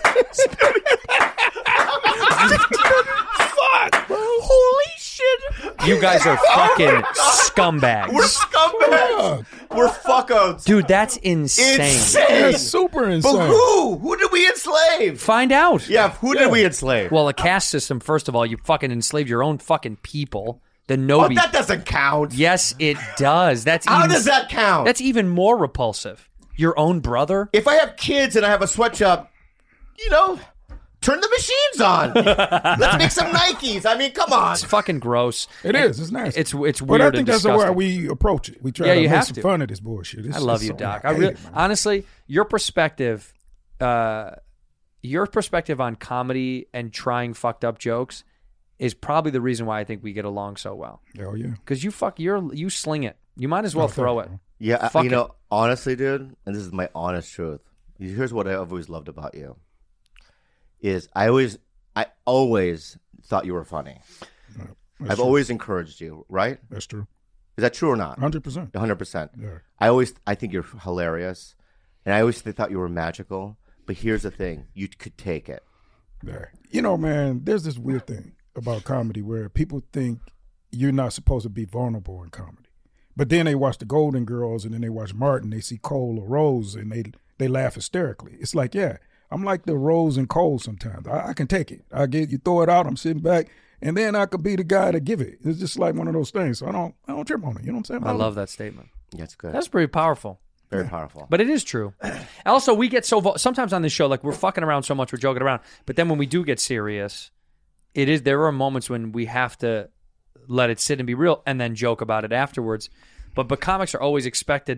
Holy shit. You guys are fucking scumbags. We're scumbags. We're fuckos. Dude, that's insane. That's super insane. But who? Who did we enslave? Find out. Yeah, who did we enslave? Well, a caste system, first of all, you fucking enslaved your own fucking people. The Nobi. That doesn't count. Yes, it does. How does that count? That's even more repulsive. Your own brother? If I have kids and I have a sweatshop, turn the machines on. Let's make some Nikes. I mean, come on. It's fucking gross. It is. It's nasty. It's weird. But I think and that's disgusting. why we approach it. We try to you make have some to. fun of this bullshit. I love you, Doc. I really, honestly, your perspective on comedy and trying fucked up jokes is probably the reason why I think we get along so well. Hell yeah. Because you sling it. You might as well throw it. Yeah, Fuck it. honestly, dude, and this is my honest truth. Here's what I've always loved about you. Is I always thought you were funny. I've always encouraged you, right? That's true. Is that true or not? 100%. 100%. Yeah. I think you're hilarious, and I always thought you were magical. But here's the thing: you could take it. Yeah. Man, there's this weird thing about comedy where people think you're not supposed to be vulnerable in comedy. But then they watch the Golden Girls and then they watch Martin, they see Cole or Rose and they laugh hysterically. It's like, yeah, I'm like the Rose and Cole sometimes. I can take it. You throw it out, I'm sitting back, and then I could be the guy to give it. It's just like one of those things. So I don't trip on it. You know what I'm saying? I love that statement. Yeah, it's good. That's pretty powerful. Very powerful. But it is true. Also, we get sometimes on this show, like we're fucking around so much, we're joking around. But then when we do get serious, there are moments when we have to let it sit and be real and then joke about it afterwards. But comics are always expected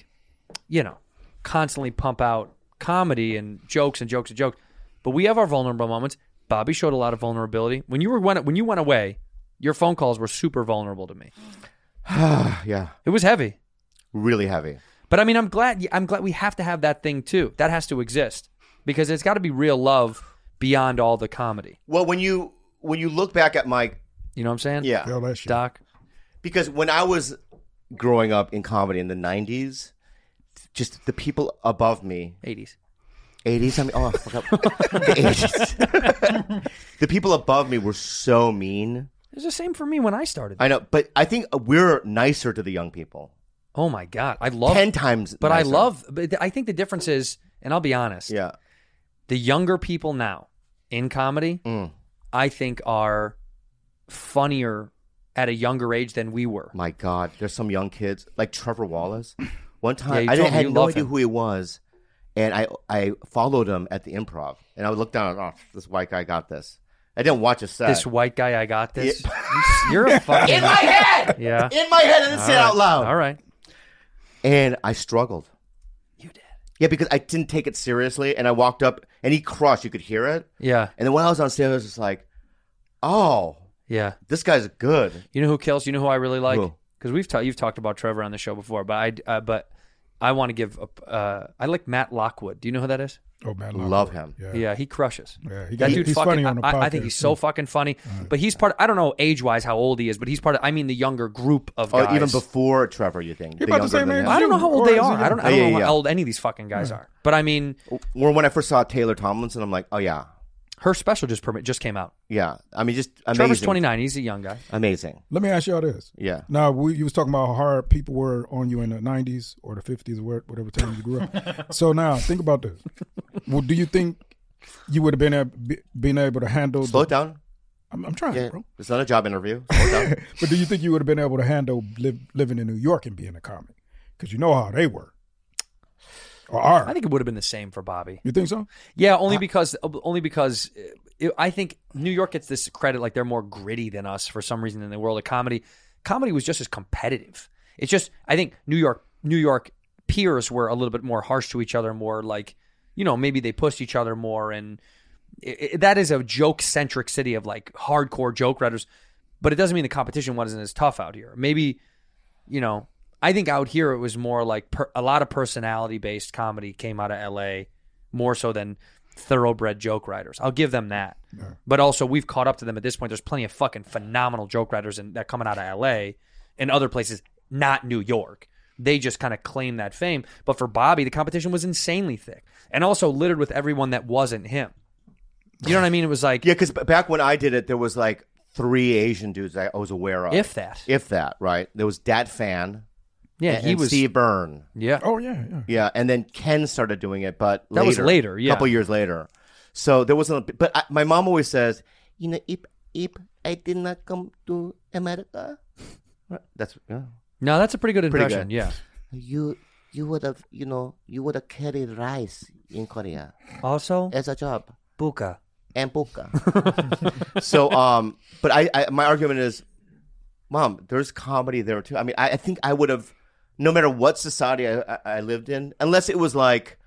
to constantly pump out comedy and jokes and jokes and jokes. But we have our vulnerable moments. Bobby showed a lot of vulnerability. When you went away, your phone calls were super vulnerable to me. Yeah. It was heavy. Really heavy. But I mean, I'm glad we have to have that thing too. That has to exist because it's got to be real love beyond all the comedy. Well, when you look back at my, you know what I'm saying? Yeah. Feel that shit. Doc. Because when I was growing up in comedy in the 90s, just the people above me. 80s. I mean, I forgot. The 80s. The people above me were so mean. It was the same for me when I started. I know, but I think we're nicer to the young people. Oh my God. I love 10 times But nicer. but I think the difference is, and I'll be honest. Yeah. The younger people now in comedy, I think are funnier at a younger age than we were. My God, there's some young kids like Trevor Wallace. One time, Yeah, I you had no love idea him. who he was, and I followed him at the Improv, and I would look down, this white guy got this, I didn't watch a set. This white guy, I got this. You're a fucking... In my head! Yeah. In my head, I didn't say it out loud. All right. And I struggled. You did. Yeah, because I didn't take it seriously, and I walked up, and he crushed. You could hear it. Yeah. And then when I was on stage, I was just like, oh, Yeah. this guy's good. You know who kills? You know who I really like? Who? Because you've talked about Trevor on the show before, but I want to give I like Matt Lockwood. Do you know who that is? Oh man, Love him. Yeah, he crushes. Yeah, That dude he's fucking, funny on the podcast. I think he's so fucking funny. But he's part. I don't know age wise how old he is, but he's part of. I mean, the younger group of guys. Oh, even before Trevor, you think? He about the same age as I don't know how old Or they is he are. I don't know Yeah. how old any of these fucking guys are. But I mean, Or when I first saw Taylor Tomlinson, I'm like, oh yeah, her special just came out. yeah. I mean, just amazing. Trevor's 29. He's a young guy. Amazing. Let me ask y'all this. Yeah. Now, you was talking about how hard people were on you in the 90s or the 50s or whatever time you grew up. So now, think about this. Well, do you think you would have been able to handle... Slow it down. I'm trying, Yeah, bro. it's not a job interview. Slow it down. But do you think you would have been able to handle living in New York and being a comic? Because you know how they were. Or are. I think it would have been the same for Bobby. You think so? Yeah, only because I think New York gets this credit like they're more gritty than us for some reason in the world of comedy. Comedy was just as competitive. It's just I think New York peers were a little bit more harsh to each other, more like, you know, maybe they pushed each other more, and that is a joke centric city of like hardcore joke writers. But it doesn't mean the competition wasn't as tough out here. Maybe, you know, I think out here it was more like a lot of personality based comedy came out of LA more so than thoroughbred joke writers. I'll give them that. Yeah. But also we've caught up to them at this point. There's plenty of fucking phenomenal joke writers that coming out of LA and other places, not New York. They just kind of claim that fame. But for Bobby, the competition was insanely thick and also littered with everyone that wasn't him. You know what I mean? It was like... Yeah, because back when I did it, there was like 3 Asian dudes I was aware of. If that. If that, right? There was Dat Fan. Yeah, and he was... Steve Byrne. Yeah. Oh, yeah. Yeah, and then Ken started doing it, but that was later, yeah. A couple years later. So there wasn't... But my mom always says, you know, if I did not come to America... That's... Yeah. No, that's a pretty good impression, yeah. You would have, you would have carried rice in Korea. Also? As a job. Buka. And buka. So, but I my argument is, Mom, there's comedy there too. I mean, I think I would have, no matter what society I lived in, unless it was like,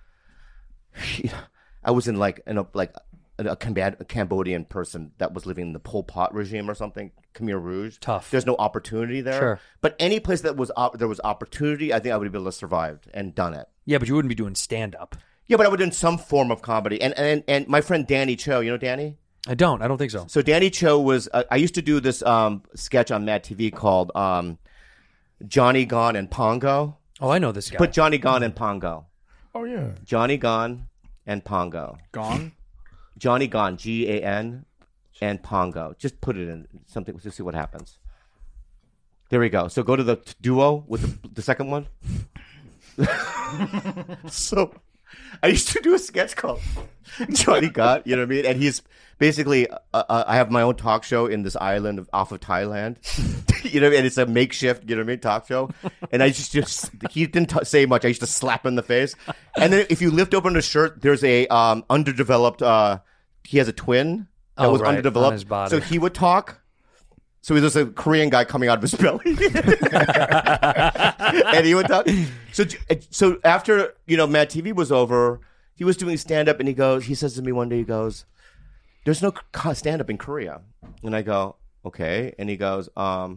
I was in like a Cambodian person that was living in the Pol Pot regime or something, Khmer Rouge. Tough. There's no opportunity there. Sure. But any place that was there was opportunity, I think I would have been able to survive and done it. Yeah, but you wouldn't be doing stand up. Yeah, but I would have done some form of comedy. And my friend Danny Cho, you know Danny? I don't think so. So Danny Cho was, I used to do this sketch on Mad TV called Johnny Gone and Pongo. Oh, I know this guy. Put Johnny Gone and Pongo. Oh, yeah. Johnny Gone and Pongo. Gone? Johnny Gone, G-A-N, and Pongo. Just put it in something to see what happens. There we go. So go to the duo with the second one. So I used to do a sketch called Johnny Gone, you know what I mean? And he's basically, I have my own talk show in this island off of Thailand, you know what I mean? And it's a makeshift, you know what I mean, talk show. And I just he didn't say much. I used to slap him in the face. And then if you lift open his shirt, there's a underdeveloped, he has a twin that was underdeveloped. On his body. So he would talk. So there's a Korean guy coming out of his belly. And he would talk. So after, Mad TV was over, he was doing stand-up, and he says to me one day, he goes, there's no stand-up in Korea. And I go, okay. And he goes,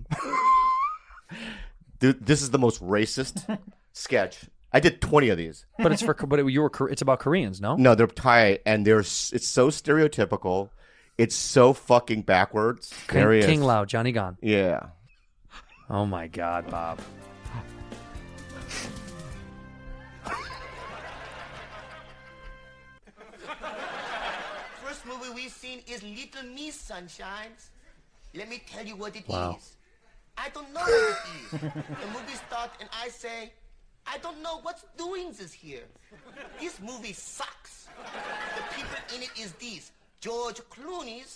dude, this is the most racist sketch. I did 20 of these. But it's about Koreans, no? No, they're Thai, and it's so stereotypical. It's so fucking backwards. King Lau, Johnny Gone. Yeah. Oh my God, Bob. First movie we've seen is Little Miss Sunshines. Let me tell you what it is. I don't know what it is. The movie starts and I say, I don't know what's doing this here. This movie sucks. The people in it is these. George Clooney's,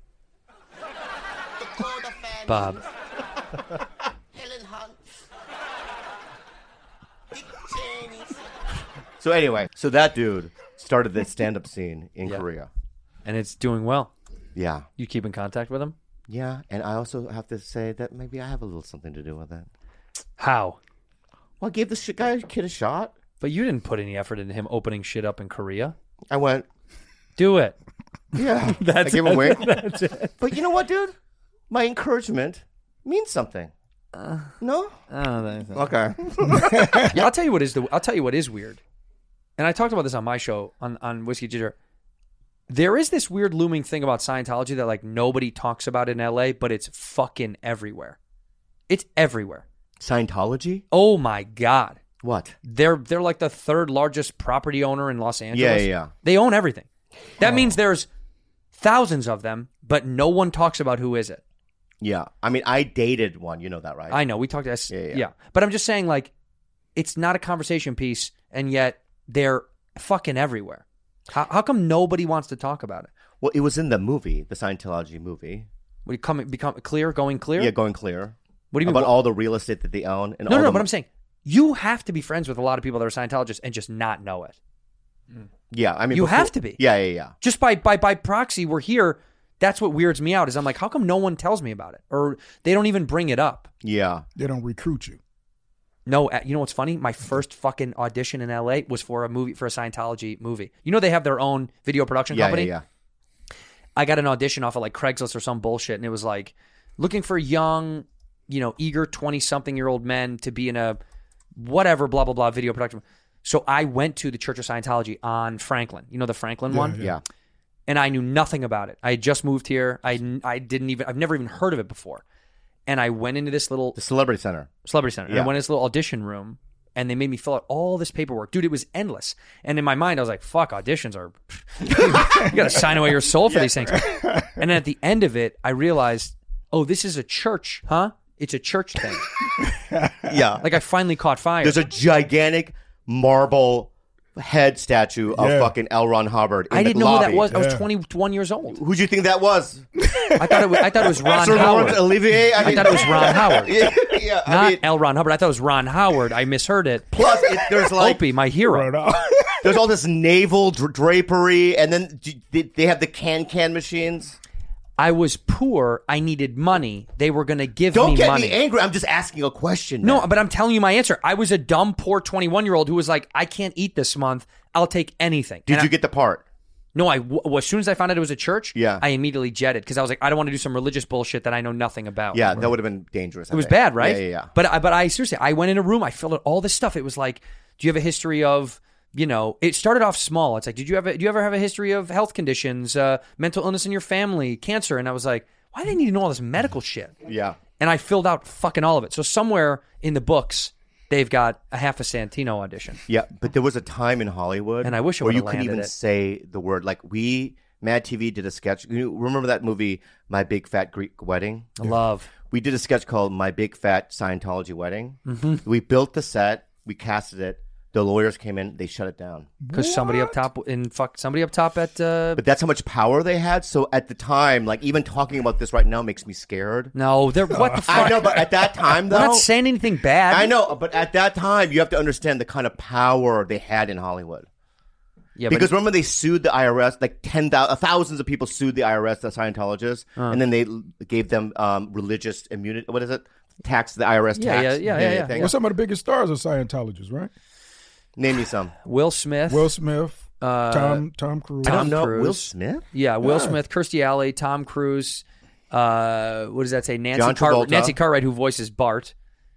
Dakota Fanning, Bob. Helen Hunt, Dick Cheney's. So anyway, that dude started the stand-up scene in Korea. And it's doing well. Yeah. You keep in contact with him? Yeah, and I also have to say that maybe I have a little something to do with it. How? Well, I gave this kid a shot. But you didn't put any effort into him opening shit up in Korea. I went, do it. Yeah. I gave him a wink. That's it. But you know what, dude? My encouragement means something. No? I don't think so. Okay. Yeah, I'll tell you what is weird. And I talked about this on my show on Whiskey Ginger. There is this weird looming thing about Scientology that like nobody talks about in LA, but it's fucking everywhere. It's everywhere. Scientology? Oh my God. What? They're like the third largest property owner in Los Angeles. Yeah. They own everything. That means there's thousands of them, but no one talks about who is it. Yeah. I mean, I dated one. You know that, right? I know. We talked to Yeah. But I'm just saying, like, it's not a conversation piece, and yet they're fucking everywhere. How come nobody wants to talk about it? Well, it was in the movie, the Scientology movie. Would it become clear, going clear? Yeah, going clear. What do you mean? About all the real estate that they own? And No, but I'm saying, you have to be friends with a lot of people that are Scientologists and just not know it. Yeah, I mean... You have to be. Yeah. Just by proxy, we're here. That's what weirds me out, is I'm like, how come no one tells me about it? Or they don't even bring it up. Yeah. They don't recruit you. No, you know what's funny? My first fucking audition in LA was for a Scientology movie. You know they have their own video production company? Yeah. I got an audition off of like Craigslist or some bullshit, and it was like looking for young, eager 20-something-year-old men to be in a whatever, blah, blah, blah, video production. So I went to the Church of Scientology on Franklin. You know the Franklin one? Yeah. And I knew nothing about it. I had just moved here. I've never even heard of it before. And I went into this little... The Celebrity Center. And I went in this little audition room, and they made me fill out all this paperwork. Dude, it was endless. And in my mind, I was like, fuck, auditions are... you got to sign away your soul for these things. And then at the end of it, I realized, oh, this is a church, huh? It's a church thing. Yeah. Like I finally caught fire. There's a gigantic marble head statue of fucking L. Ron Hubbard in I didn't the know lobby. who that was. I was 21 years old. Who'd you think that was? I thought it was Ron Sir Howard. Laurence Olivier? I thought it was Ron Howard. Yeah. Not L. Ron Hubbard. I thought it was Ron Howard. I misheard it. Plus, there's like... Opie, my hero. There's all this naval drapery, and then they have the can machines. I was poor. I needed money. They were going to give me money. Don't get me angry. I'm just asking a question. No, but I'm telling you my answer. I was a dumb, poor 21-year-old who was like, I can't eat this month. I'll take anything. Did you get the part? No, as soon as I found out it was a church, Yeah. I immediately jetted because I was like, I don't want to do some religious bullshit that I know nothing about. Yeah, that would have been dangerous. It was bad, right? Yeah. But I seriously, I went in a room, I filled out all this stuff. It was like, do you have a history of, it started off small. It's like, do you ever have a history of health conditions, mental illness in your family, cancer? And I was like, why do they need to know all this medical shit? Yeah. And I filled out fucking all of it. So somewhere in the books, they've got a half a Santino audition. Yeah, but there was a time in Hollywood and I wish I where you would've couldn't landed even it. say the word. Like Mad TV did a sketch. You remember that movie, My Big Fat Greek Wedding? Love. We did a sketch called My Big Fat Scientology Wedding. Mm-hmm. We built the set. We casted it. The lawyers came in. They shut it down. Because somebody up top at... But that's how much power they had. So at the time, like even talking about this right now makes me scared. No, they're... What the fuck? I know, but at that time, though... We're not saying anything bad. I know, but at that time, you have to understand the kind of power they had in Hollywood. Yeah, because remember they sued the IRS, like thousands of people sued the IRS, the Scientologists, and then they gave them religious immunity. What is it? Tax the IRS tax. Yeah. Well, some of the biggest stars are Scientologists, right? Name me some. Will Smith, Tom Cruise. I don't know. Cruise. Will Smith? Yeah, Will Smith, Kirstie Alley, Tom Cruise. What does that say? John Travolta. Nancy Cartwright, who voices Bart.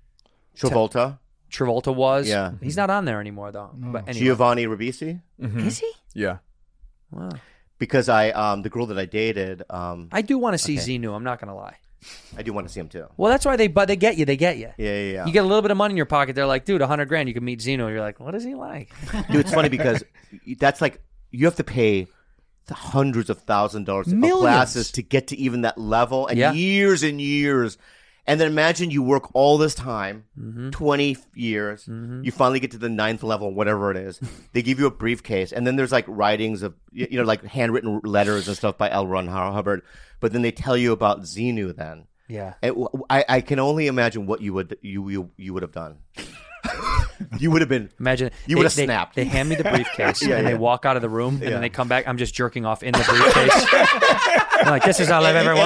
Travolta was. Yeah. He's not on there anymore, though. No. But anyway. Giovanni Ribisi? Mm-hmm. Is he? Yeah. Wow. Because the girl that I dated... I do want to see Xenu, I'm not going to lie. I do want to see him, too. Well, that's why they get you. They get you. Yeah. You get a little bit of money in your pocket. They're like, dude, $100,000, you can meet Xenu. You're like, what is he like? Dude, it's funny because that's like, you have to pay the hundreds of thousands of dollars of classes to get to even that level, and years and years. And then imagine you work all this time, 20 years, you finally get to the 9th level, whatever it is. They give you a briefcase, and then there's like writings of, like handwritten letters and stuff by L. Ron Hubbard. But then they tell you about Xenu then. Yeah. And I can only imagine what you would have done. You would have been. Imagine you would have snapped. They hand me the briefcase Yeah, and they yeah. walk out of the room and then they come back. I'm just jerking off in the briefcase. I'm like, this is all I've ever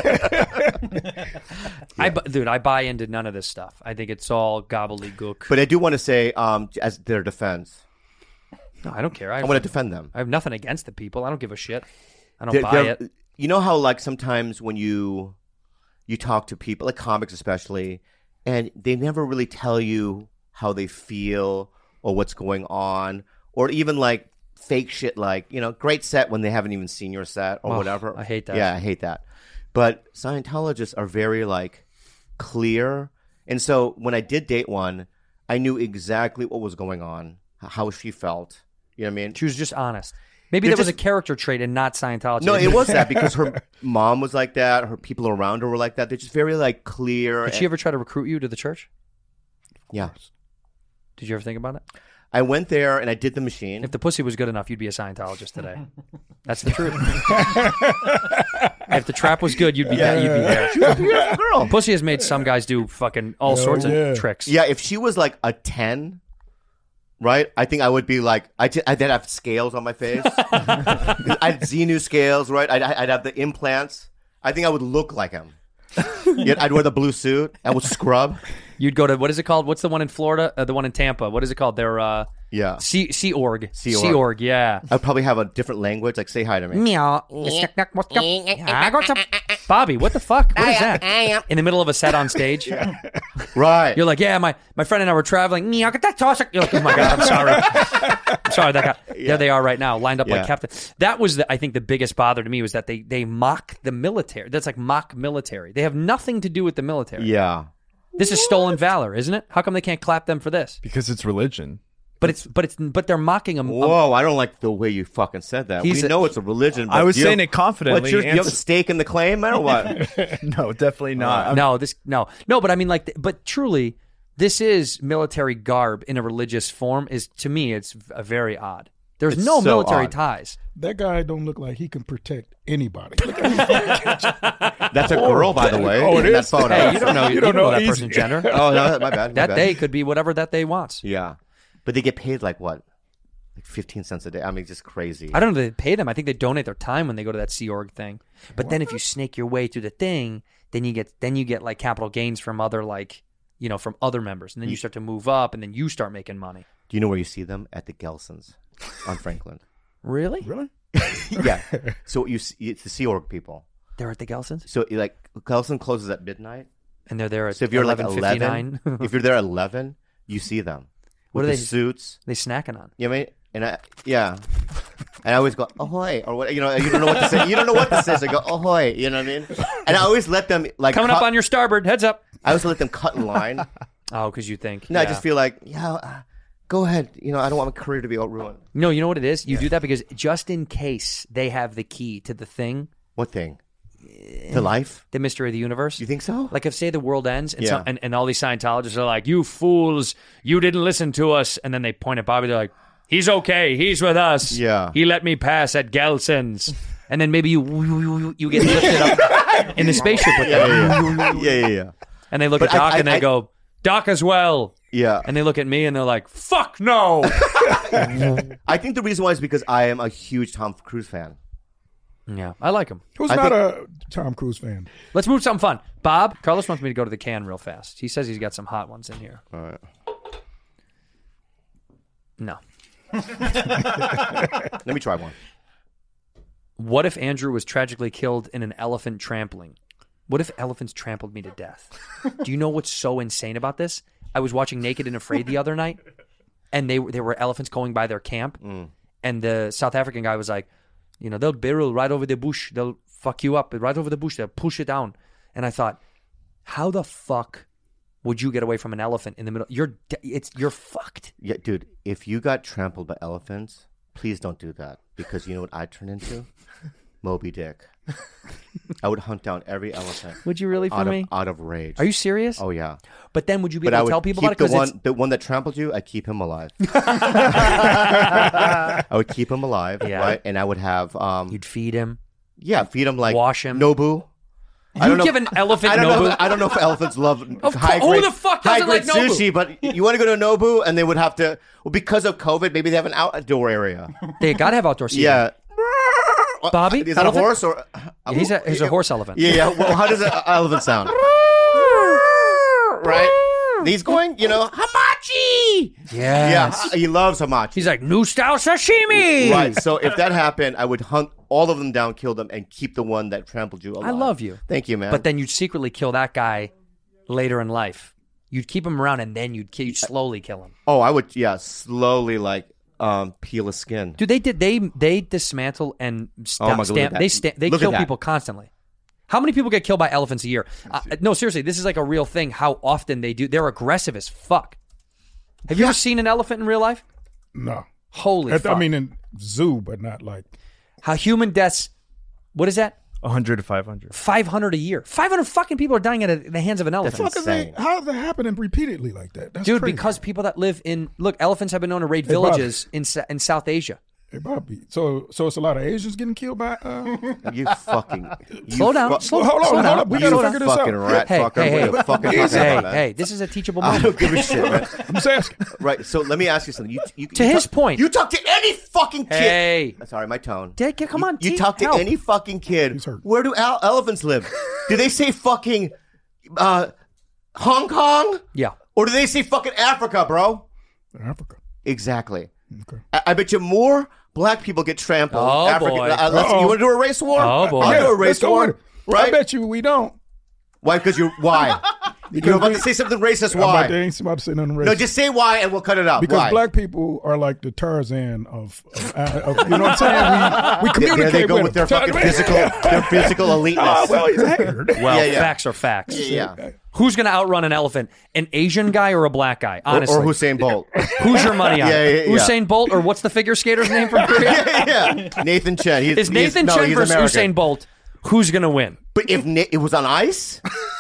wanted. Dude, I buy into none of this stuff. I think it's all gobbledygook. But I do want to say, as their defense, No, I don't care. I want to defend them. I have nothing against the people. I don't give a shit. I don't buy it. You know how like sometimes when you talk to people, like comics especially, and they never really tell you how they feel or what's going on, or even like fake shit like, great set when they haven't even seen your set or whatever. I hate that. Yeah, I hate that. But Scientologists are very like clear. And so when I did date one, I knew exactly what was going on, how she felt. You know what I mean? She was just honest. Maybe that was a character trait and not Scientology. No, it was that because her mom was like that. Her people around her were like that. They're just very like clear. Did she ever try to recruit you to the church? Yeah. Did you ever think about it? I went there and I did the machine. If the pussy was good enough, you'd be a Scientologist today. That's the truth. If the trap was good, you'd be there. She was a beautiful girl. Pussy has made some guys do fucking all sorts of tricks. Yeah, if she was like a 10, right? I think I would be like, I'd have scales on my face. I'd Xenu scales, right? I'd have the implants. I think I would look like him. I'd wear the blue suit. I would scrub. You'd go to, what is it called? What's the one in Florida? The one in Tampa. What is it called? They're, yeah. Sea Org. Sea Org, yeah. I'd probably have a different language. Like, say hi to me. Meow. Bobby, what the fuck? What is that? In the middle of a set on stage? Right. You're like, yeah, my friend and I were traveling. You're like, oh my God, I'm sorry. I'm sorry, that guy. Yeah. There they are right now, lined up like Captain. That was, I think, the biggest bother to me was that they mock the military. That's like mock military. They have nothing to do with the military. Yeah. This is stolen valor, isn't it? How come they can't clap them for this? Because it's religion. But they're mocking them. Whoa, I don't like the way you fucking said that. We know it's a religion. But I was saying it confidently. You have a stake in the claim, man, or what? No, definitely not. No. But I mean, but truly, this is military garb in a religious form. To me, it's very odd. There's no military ties. That guy don't look like he can protect anybody. That's a girl, by the way. Oh, it is? That photo. Hey, you don't know that person's gender. Oh, no, my bad. That day could be whatever that day wants. Yeah. But they get paid like what? Like 15 cents a day? I mean, just crazy. I don't know if they pay them. I think they donate their time when they go to that Sea Org thing. But then if you snake your way through the thing, then you get like capital gains from other from other members. And then you start to move up and then you start making money. Do you know where you see them? At the Gelsons on Franklin. Really? Yeah. So it's the Sea Org people. They're at the Gelsons? So like Gelson closes at midnight. And they're there at 11:59. So if you're like 11, if you're there at 11, you see them. What are they? Suits. They snacking on. You know what I mean? And I always go, ahoy, or what, you don't know what to say. You don't know what to say, so I go, ahoy, you know what I mean? And I always let them, like... Coming up on your starboard, heads up. I always let them cut in line. Oh, because you think... No, I just feel like, go ahead. I don't want my career to be ruined. No, you know what it is? You do that because just in case they have the key to the thing... What thing? To life? The mystery of the universe. You think so? Like if, say, the world ends and, and all these Scientologists are like, you fools, you didn't listen to us. And then they point at Bobby, they're like, he's okay, he's with us. Yeah. He let me pass at Gelson's. And then maybe you get lifted up in the spaceship with them. Yeah. And they look at Doc and they go, Doc as well. Yeah. And they look at me and they're like, fuck no. I think the reason why is because I am a huge Tom Cruise fan. Yeah, I like him. Who's not a Tom Cruise fan? Let's move to something fun. Bob, Carlos wants me to go to the can real fast. He says he's got some hot ones in here. All right. No. Let me try one. What if Andrew was tragically killed in an elephant trampling? What if elephants trampled me to death? Do you know what's so insane about this? I was watching Naked and Afraid the other night, and there were elephants going by their camp, and the South African guy was like, they'll barrel right over the bush. They'll fuck you up right over the bush. They'll push it down. And I thought, how the fuck would you get away from an elephant in the middle? You're fucked. Yeah, dude, if you got trampled by elephants, please don't do that. Because you know what I'd turn into? Moby Dick. I would hunt down every elephant. Would you really for me? Out of rage. Are you serious? Oh, yeah. But then would you be able to tell people about it? The one that trampled you, I'd keep him alive. I would keep him alive, right? And I would have... You'd feed him. Yeah, feed him like... Wash him. Nobu. You give an elephant Nobu? I don't know if elephants love who the fuck doesn't like Nobu? sushi, but you want to go to Nobu, and they would have to. Well, because of COVID, maybe they have an outdoor area. They gotta have outdoor seating. Yeah. Bobby, is that elephant? a horse or? Yeah, he's a horse elephant. Yeah. Well, how does an elephant sound? Right. He's going, hamachi. Yes. Yeah, he loves hamachi. He's like, new style sashimi. Right. So if that happened, I would hunt all of them down, kill them, and keep the one that trampled you alive. I love you. Thank you, man. But then you'd secretly kill that guy later in life. You'd keep him around, and then you'd slowly kill him. Oh, I would, slowly peel his skin. Dude, they dismantle and stamp. They kill people constantly. How many people get killed by elephants a year? No, seriously, this is like a real thing. How often they do? They're aggressive as fuck. Have you ever seen an elephant in real life? No. Holy fuck. I mean, in zoo, but not like. How human deaths, what is that? 100 to 500. 500 a year. 500 fucking people are dying at the hands of an elephant. How is that happening repeatedly like that? That's Dude, crazy. Because people that live in... Look, elephants have been known to raid villages in South Asia. Hey, Bobby. So it's a lot of Asians getting killed by... You fucking... Slow down. Hold on. We got to figure this out. Fucking rat fucker. Hey, this is a teachable I moment. don't give a shit, man. I'm just asking. Right, so let me ask you something. His point. You talk to any fucking kid. Hey. Sorry, my tone. Come on. You talk to any fucking kid. Where do elephants live? Do they say fucking Hong Kong? Yeah. Or do they say fucking Africa, bro? Africa. Exactly. Okay. I bet you more black people get trampled. Oh, African. boy. You want to do a race war? Oh, boy. I'll do a race war. Right? I bet you we don't. Why? Why? You're about to say something racist. Why? I ain't about to say nothing racist. No, just say why and we'll cut it out. Because why? black people are like the Tarzan of you know what I'm saying? We communicate they go with their fucking physical eliteness. Well, he's a hater. Well, facts are facts. Yeah. Who's going to outrun an elephant? An Asian guy or a black guy? Honestly. Or Usain Bolt. Who's your money on? Yeah. Usain Bolt, or what's the figure skater's name from Korea? yeah. Nathan Chen. Is Nathan Chen versus American. Usain Bolt? Who's going to win? But if it was on ice?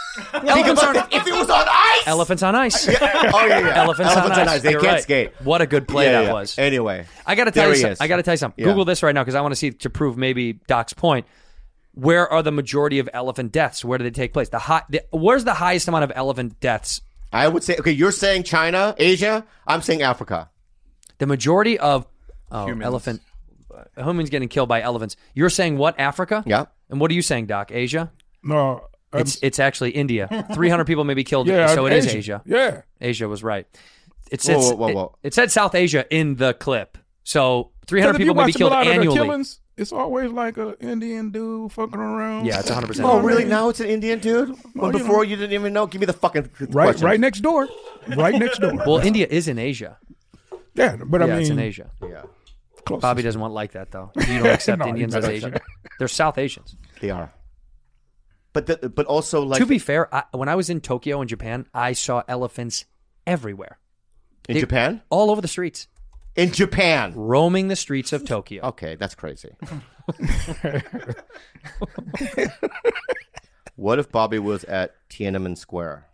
If it was on ice? Elephants on ice. Yeah. Oh, yeah. Elephants on ice. They You're can't right. skate. What a good play that was. Anyway. I got to tell you something. Yeah. Google this right now because I want to see to prove maybe Doc's point. Where are the majority of elephant deaths? Where do they take place? Where's the highest amount of elephant deaths? I would say, okay, you're saying China, Asia. I'm saying Africa. The majority of Humans. humans getting killed by elephants. You're saying what? Africa? Yeah. And what are you saying, Doc? Asia? No. It's actually India. 300 people may be killed. Yeah, so it is Asia. Yeah. Asia was right. It said, Whoa. It said South Asia in the clip. So 300 people may be killed annually. It's always like an Indian dude fucking around. Yeah, it's 100%. Oh, really? Now it's an Indian dude? Well, before you didn't even know? Give me the fucking question. Right next door. Right next door. Well, India is in Asia. Yeah, but I mean... it's in Asia. Yeah. Closest. Bobby doesn't want like that, though. You don't accept No, Indians he as doesn't. Asian. They're South Asians. They are. But also, like... To be fair, when I was in Tokyo in Japan, I saw elephants everywhere. In Japan? All over the streets. In Japan? Roaming the streets of Tokyo. Okay, that's crazy. What if Bobby was at Tiananmen Square?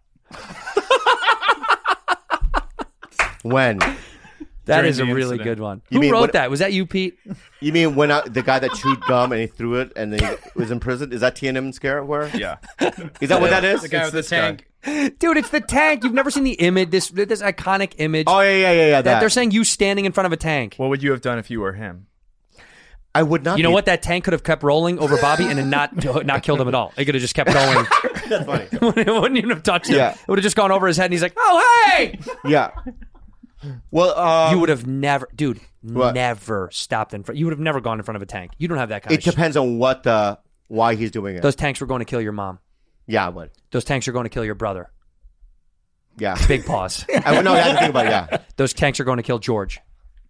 When? That During is a the really incident. good one. You Who mean wrote what- that? Was that you, Pete? You mean when the guy that chewed gum and he threw it and then he was in prison? Is that Tiananmen Square? Where? Yeah. Is that what that is? The guy with the this guy. tank. Dude, it's the tank. You've never seen the image, this iconic image. Oh, yeah. that they're saying you standing in front of a tank. What would you have done if you were him? I would not. You know what? That tank could have kept rolling over Bobby and then not killed him at all. It could have just kept going. That's funny. It wouldn't even have touched him. Yeah. It would have just gone over his head and he's like, oh, hey! Yeah. Well, You would have never, dude, What? never stopped in front. You would have never gone in front of a tank. You don't have that kind it of shit. depends on why he's doing it. Those tanks were going to kill your mom. Yeah, I would. Those tanks are going to kill your brother. Yeah. Big pause. I would know. I have to think about it, yeah. Those tanks are going to kill George.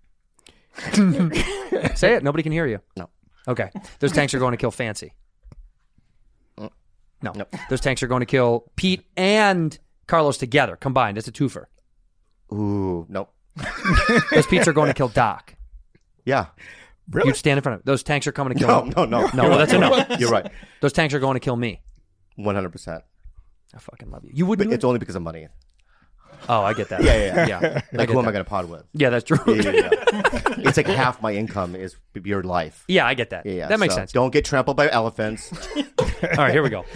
Say it. Nobody can hear you. No. Okay. Those tanks are going to kill Fancy. No. Nope. Those tanks are going to kill Pete and Carlos together, combined. It's a twofer. Ooh, nope. Those Pete's are going to kill Doc. Yeah. Really? You'd stand in front of those tanks are coming to kill me. No. No, well, that's a no. You're right. Those tanks are going to kill me. 100%. I fucking love you. You wouldn't. But it's only because of money. Oh, I get that. Yeah. I Like, get who am I that. going to pod with? Yeah, that's true. Yeah. It's like half my income is your life. Yeah, I get that. Yeah. That makes So sense. Don't get trampled by elephants. All right, here we go.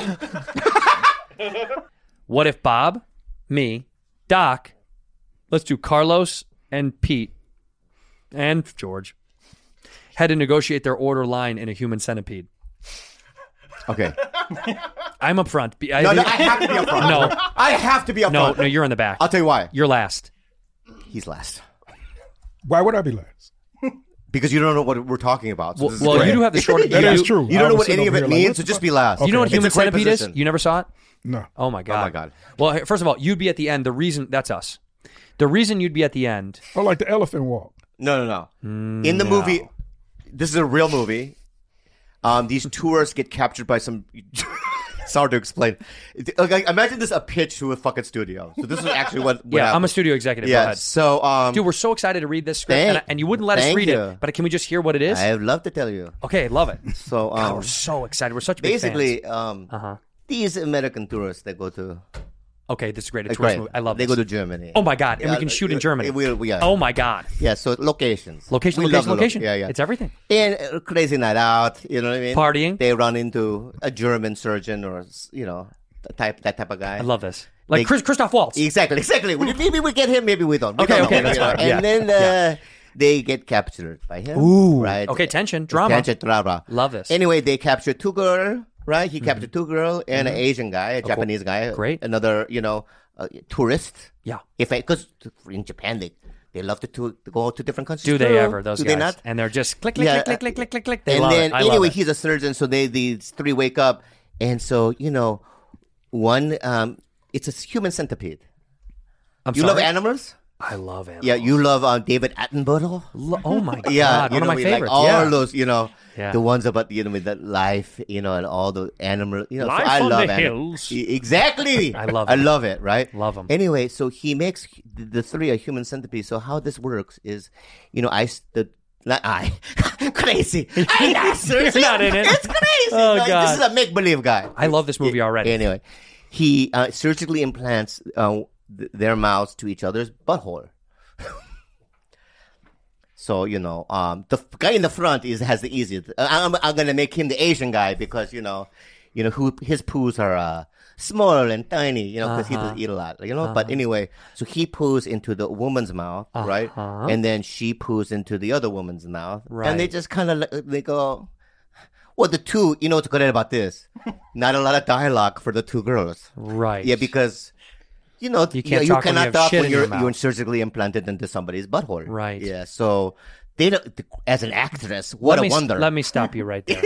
What if Bob, me, Doc, let's do Carlos and Pete and George, had to negotiate their order line in a human centipede? Okay. I'm up front. No, I have to be up front. No. I have to be up front. No, you're in the back. I'll tell you why. You're last. He's last. Why would I be last? Because you don't know what we're talking about. So this is Well, great. you do have the short. That is true. You I don't know was what sitting any of over it here like, means, what so the just fuck? be last. You know what It's human a great centipede position. is? You never saw it? No. Oh my god. Oh my God. Well, first of all, you'd be at the end. The reason that's us. The reason you'd be at the end. Oh, like the elephant walk. No. In the movie, this is a real movie. These tourists get captured by some. It's hard to explain. Okay, imagine this a pitch to a fucking studio. So this is actually what Yeah, happened. I'm a studio executive. Go Yeah. ahead. So, Dude, we're so excited to read this script, and you wouldn't let us thank read you. it. But can we just hear what it is? I'd love to tell you. Okay, love it. So, God, we're so excited. We're such big basically, fans. these American tourists that go to. Okay, this is great. A It's tourist great. movie. I love They this. go to Germany. Oh my god, and we Yeah, can shoot in Germany. Yeah. Oh my god. Yeah, so locations. Location, We love the location. Yeah. It's everything. And crazy night out, you know what I mean? Partying. They run into a German surgeon or, that type of guy. I love this. Like Christoph Waltz. Exactly. Maybe we get him, maybe we don't. We Okay, don't know. that's fine. Yeah. And then they get captured by him. Ooh. Right? Okay, tension, drama. Tension, drama. Love this. Anyway, they captured two girls, right? He captured two girls and an Asian guy, a Japanese guy. Great. Another, tourist. Yeah. Because in Japan, they love to go to different countries. Do they too. ever? Those Do guys. they not? And they're just click. Yeah, They and love then it. I love anyway, it. he's a surgeon, so these three wake up, and so one it's a human centipede. I'm You sorry? love animals? I love animals. Yeah, you love David Attenborough. Oh my god, Yeah, one of my favorites. Like all yeah. those, Yeah. the ones about with the life, and all the animal, so Life I on love the animals. hills. Exactly. I love I it. love it. Right. Love 'em. Anyway, so he makes the three a human centipede. So how this works is, crazy. You're not in it. It's crazy. Oh, Like, God. This is a make believe guy. I love this movie already. Anyway, he surgically implants their mouths to each other's butthole. So the guy in the front has the easiest. I'm gonna make him the Asian guy because who his poos are small and tiny, because he doesn't eat a lot, But anyway, so he poos into the woman's mouth, right? And then she poos into the other woman's mouth, Right. and they just kind of they go. Well, the two, what's great about this? Not a lot of dialogue for the two girls, Right. Yeah, because. You can't talk when you cannot have talk shit when in your you're mouth. surgically implanted into somebody's butthole. Right. Yeah. So they don't. As an actress, what a wonder. Let me stop you right there.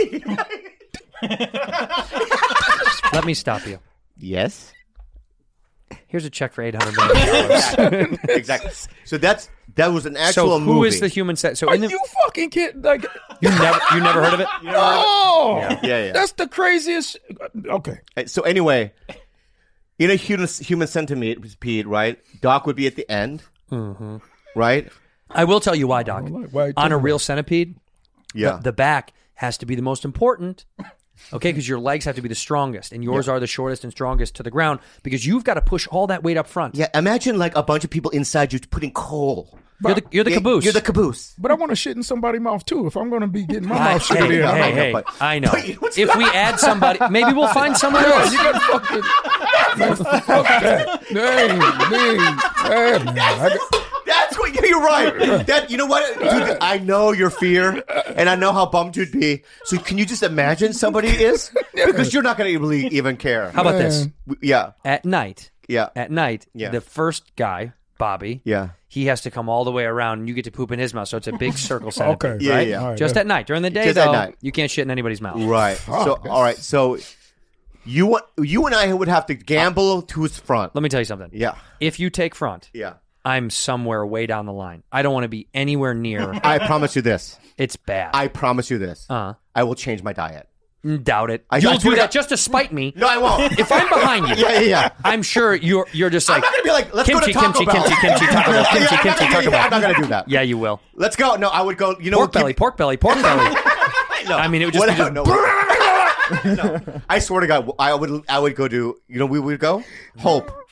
Let me stop you. Yes. Here's a check for $800 million. Exactly. So that was an actual So who movie. is the human set? So Are in the, you fucking kidding? Like, you never heard of it? oh, Yeah. that's the craziest. Okay. So anyway, in a human centipede, right? Doc would be at the end, right? I will tell you why, Doc. Why On a tell me? real centipede, Yeah. the back has to be the most important. Okay, because your legs have to be the strongest, and yours are the shortest and strongest to the ground because you've got to push all that weight up front. Yeah. Imagine like a bunch of people inside you putting coal. You're the caboose. You're the caboose. But I want to shit in somebody's mouth too. If I'm going to be getting my mouth shit in, Hey, but- I know. but you know what's If we add somebody, maybe we'll find someone Yeah, else. you got to fucking man, fuck that. That's what you're right. That you know what, dude? I know your fear, and I know how bummed you'd be. So can you just imagine somebody is because you're not going to really even care. How about this? Yeah, At night, yeah, the first guy, Bobby, yeah. he has to come all the way around, and you get to poop in his mouth. So it's a big circle centipede, Okay. Yeah, right? yeah. All right, Just yeah. at night. During the day, Just at though, night. you can't shit in anybody's mouth. Right. So all right. So you and I would have to gamble who's front. Let me tell you something. Yeah, If you take front, yeah. I'm somewhere way down the line. I don't want to be anywhere near. I promise you this. It's bad. I promise you this. I will change my diet. Doubt it. I You'll swear do to that God. just to spite me. No, I won't. If I'm behind you, Yeah. I'm sure you're just like I'm not gonna be like, let's kimchi, go to Taco kimchi, Bell. kimchi, kimchi, Taco Bell, kimchi, Yeah, kimchi, Taco Bell. I'm not gonna do that. Yeah, you will. Let's go. No, I would go. You know, Pork belly, pork belly, pork belly. I mean, it would just be just, No. I swear to God, I would go to. We would go Hope.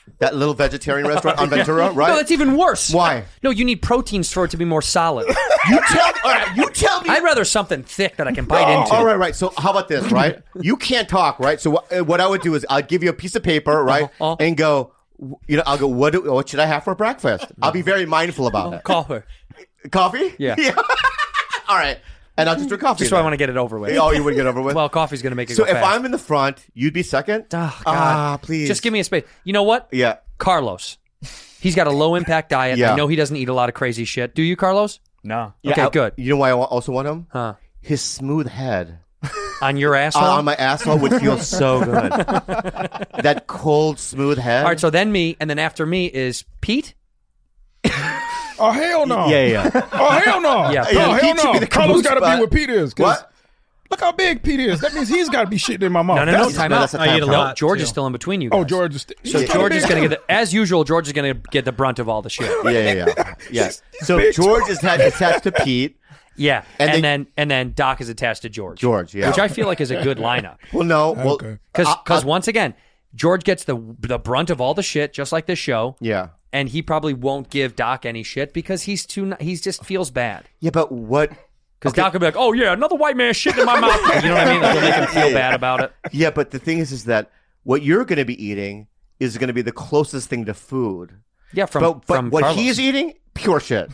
That little vegetarian restaurant on Ventura, right? No, that's even worse. Why? No, you need proteins for it to be more solid. You tell me. I'd rather something thick that I can bite into. All right. So how about this, right? You can't talk, right? So what I would do is I'd give you a piece of paper, right? And go, I'll go, what should I have for breakfast? I'll be very mindful about it. Coffee. Coffee? Yeah. All right. And I'll just drink coffee. Just so I want to get it over with. Oh, you would get over with? Well, coffee's going to make it so go if fast. I'm in the front, you'd be second? Oh, God. Please. Just give me a space. You know what? Yeah. Carlos. He's got a low-impact diet. Yeah. I know he doesn't eat a lot of crazy shit. Do you, Carlos? No. Okay, good. You know why I also want him? Huh. His smooth head. On your asshole? On my asshole would feel so good. That cold, smooth head. All right, so then me, and then after me is Pete? Oh, hell no. Yeah. Oh, hell no. Yeah. Oh, hell Pete should be no. the Carlos caboose got to spot. be what Pete is. 'cause What? Look how big Pete is. That means he's got to be shitting in my mouth. No, time out. that's a time out. George too. is still in between you guys. Oh, George is. So George is going to get, as usual, George is going to get the brunt of all the shit. Yeah. So big George is attached to Pete. Yeah, And and then Doc is attached to George. George, yeah. Which I feel like is a good lineup. Well, no. Well, Okay. Because once again, George gets the brunt of all the shit, just like this show. yeah. And he probably won't give Doc any shit because he just feels bad. Yeah, but what? Because Doc will be like, oh yeah, another white man shitting in my mouth. You know what I mean? Like, they'll make him feel bad about it. Yeah, but the thing is that what you're going to be eating is going to be the closest thing to food. Yeah, But what Carlos. he's eating, pure shit.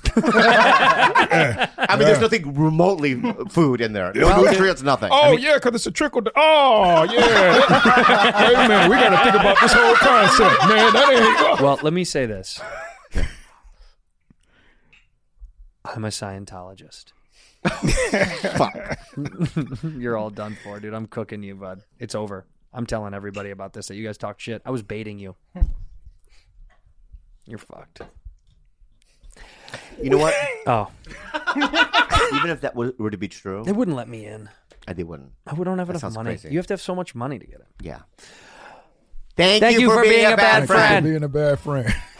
I mean, there's nothing remotely food in there. No nutrients, nothing. Oh, yeah, because it's a trickle. Oh, yeah. Wait a minute. We got to think about this whole concept, man. That ain't. Well, let me say this. I'm a Scientologist. Fuck. You're all done for, dude. I'm cooking you, bud. It's over. I'm telling everybody about this, that you guys talk shit. I was baiting you. You're fucked. You know what? Oh. Even if that were to be true, They wouldn't let me in. they wouldn't. We don't have That enough sounds money. crazy. You have to have so much money to get in. Yeah. Thank you for being a bad For friend. being a bad friend.